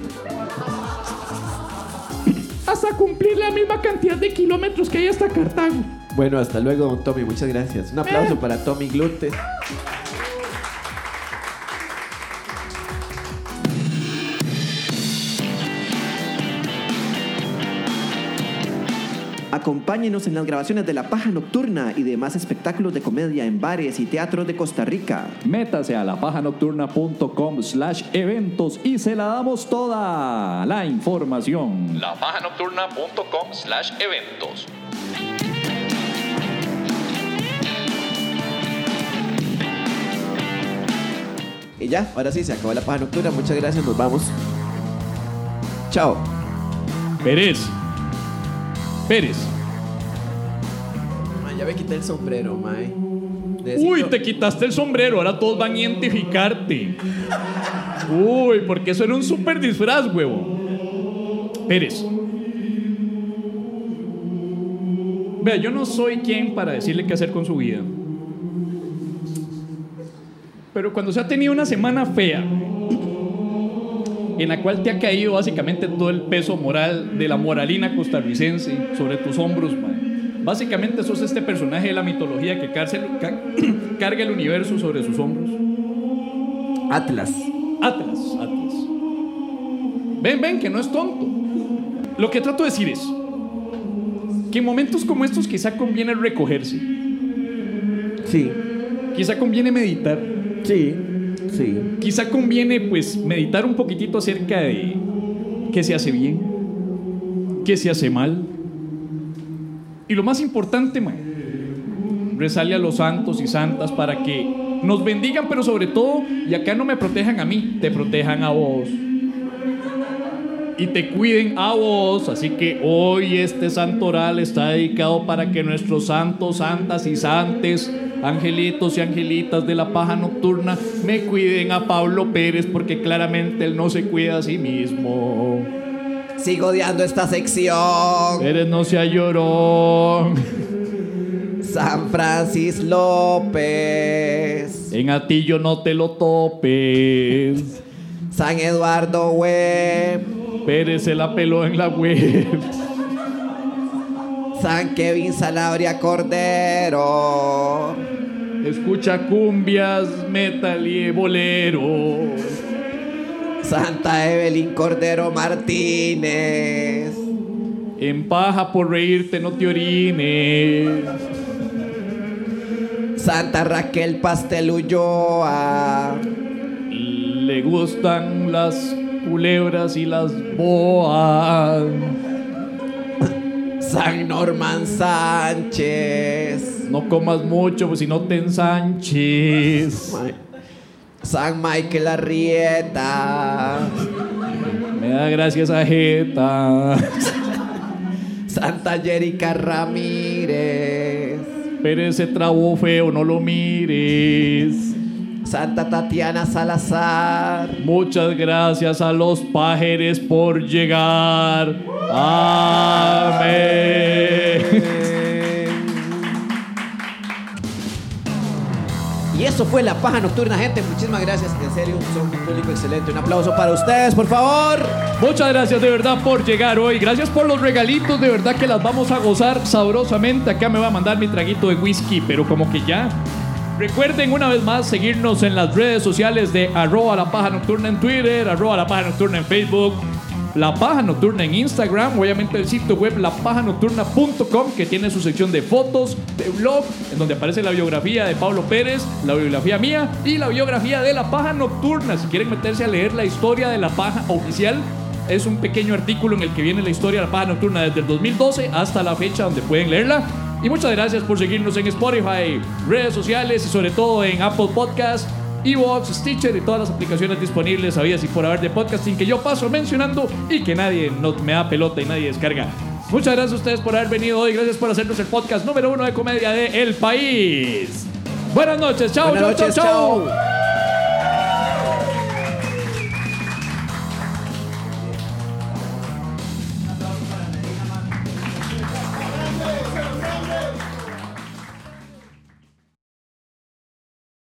hasta cumplir la misma cantidad de kilómetros que hay hasta Cartago. Bueno, hasta luego, don Tommy. Muchas gracias. Un aplauso Eh. para Tommy Glutes. Acompáñenos en las grabaciones de La Paja Nocturna y demás espectáculos de comedia en bares y teatros de Costa Rica. Métase a lapajanocturna.com slash eventos y se la damos toda la información. lapajanocturna.com slash eventos. Y ya, ahora sí, se acabó la paja nocturna. Muchas gracias, nos vamos. Chao. Pérez. Pérez. Ma, ya me quité el sombrero, mae. Uy, te quitaste el sombrero, ahora todos van a identificarte. Uy, porque eso era un super disfraz, huevo. Pérez. Vea, yo no soy quien para decirle qué hacer con su vida. Pero cuando se ha tenido una semana fea, en la cual te ha caído básicamente todo el peso moral de la moralina costarricense sobre tus hombros, man. Básicamente sos este personaje de la mitología que cárcel, ca, carga el universo sobre sus hombros. Atlas. Atlas, Atlas. Ven, ven, que no es tonto. Lo que trato de decir es que en momentos como estos quizá conviene recogerse. Sí. Quizá conviene meditar. Sí. Sí. Quizá conviene pues meditar un poquitito acerca de qué se hace bien, qué se hace mal. Y lo más importante, man, rezarle a los santos y santas para que nos bendigan, pero sobre todo, y acá no me protejan a mí, te protejan a vos. Y te cuiden a vos. Así que hoy este santoral está dedicado para que nuestros santos, santas y santes, angelitos y angelitas de la paja nocturna, me cuiden a Pablo Pérez, porque claramente él no se cuida a sí mismo. Sigo odiando esta sección. Pérez no sea llorón. San Francis López. En Atillo no te lo topes. San Eduardo Web. Pérez se la peló en la web. San Kevin Sanabria Cordero. Escucha cumbias, metal y bolero. Santa Evelyn Cordero Martínez. En paja por reírte no te orines. Santa Raquel Pastel Ulloa. Le gustan las culebras y las boas. San Norman Sánchez. No comas mucho, pues si no te ensanches. San Michael Arrieta. Me da gracias a Jeta. Santa Jerica Ramírez. Pérez se trabó feo, no lo mires. Santa Tatiana Salazar. Muchas gracias a los pájaros por llegar. Amén. Y eso fue la paja nocturna, gente. Muchísimas gracias. En serio, son un público excelente. Un aplauso para ustedes, por favor. Muchas gracias de verdad por llegar hoy. Gracias por los regalitos. De verdad que las vamos a gozar sabrosamente. Acá me va a mandar mi traguito de whisky, pero como que ya. Recuerden una vez más seguirnos en las redes sociales de arroba la paja nocturna en Twitter, arroba la paja nocturna en Facebook, La Paja Nocturna en Instagram, obviamente el sitio web la paja nocturna punto com, que tiene su sección de fotos, de blog, en donde aparece la biografía de Pablo Pérez, la biografía mía y la biografía de La Paja Nocturna. Si quieren meterse a leer la historia de La Paja oficial, es un pequeño artículo en el que viene la historia de La Paja Nocturna desde el dos mil doce hasta la fecha, donde pueden leerla. Y muchas gracias por seguirnos en Spotify, redes sociales y sobre todo en Apple Podcasts, iVoox, Stitcher y todas las aplicaciones disponibles habidas y por haber de podcasting que yo paso mencionando y que nadie no me da pelota y nadie descarga. Muchas gracias a ustedes por haber venido hoy. Gracias por hacernos el podcast número uno de comedia de El País. Buenas noches. Chao, Buenas chao, noches, chao, chao. chao.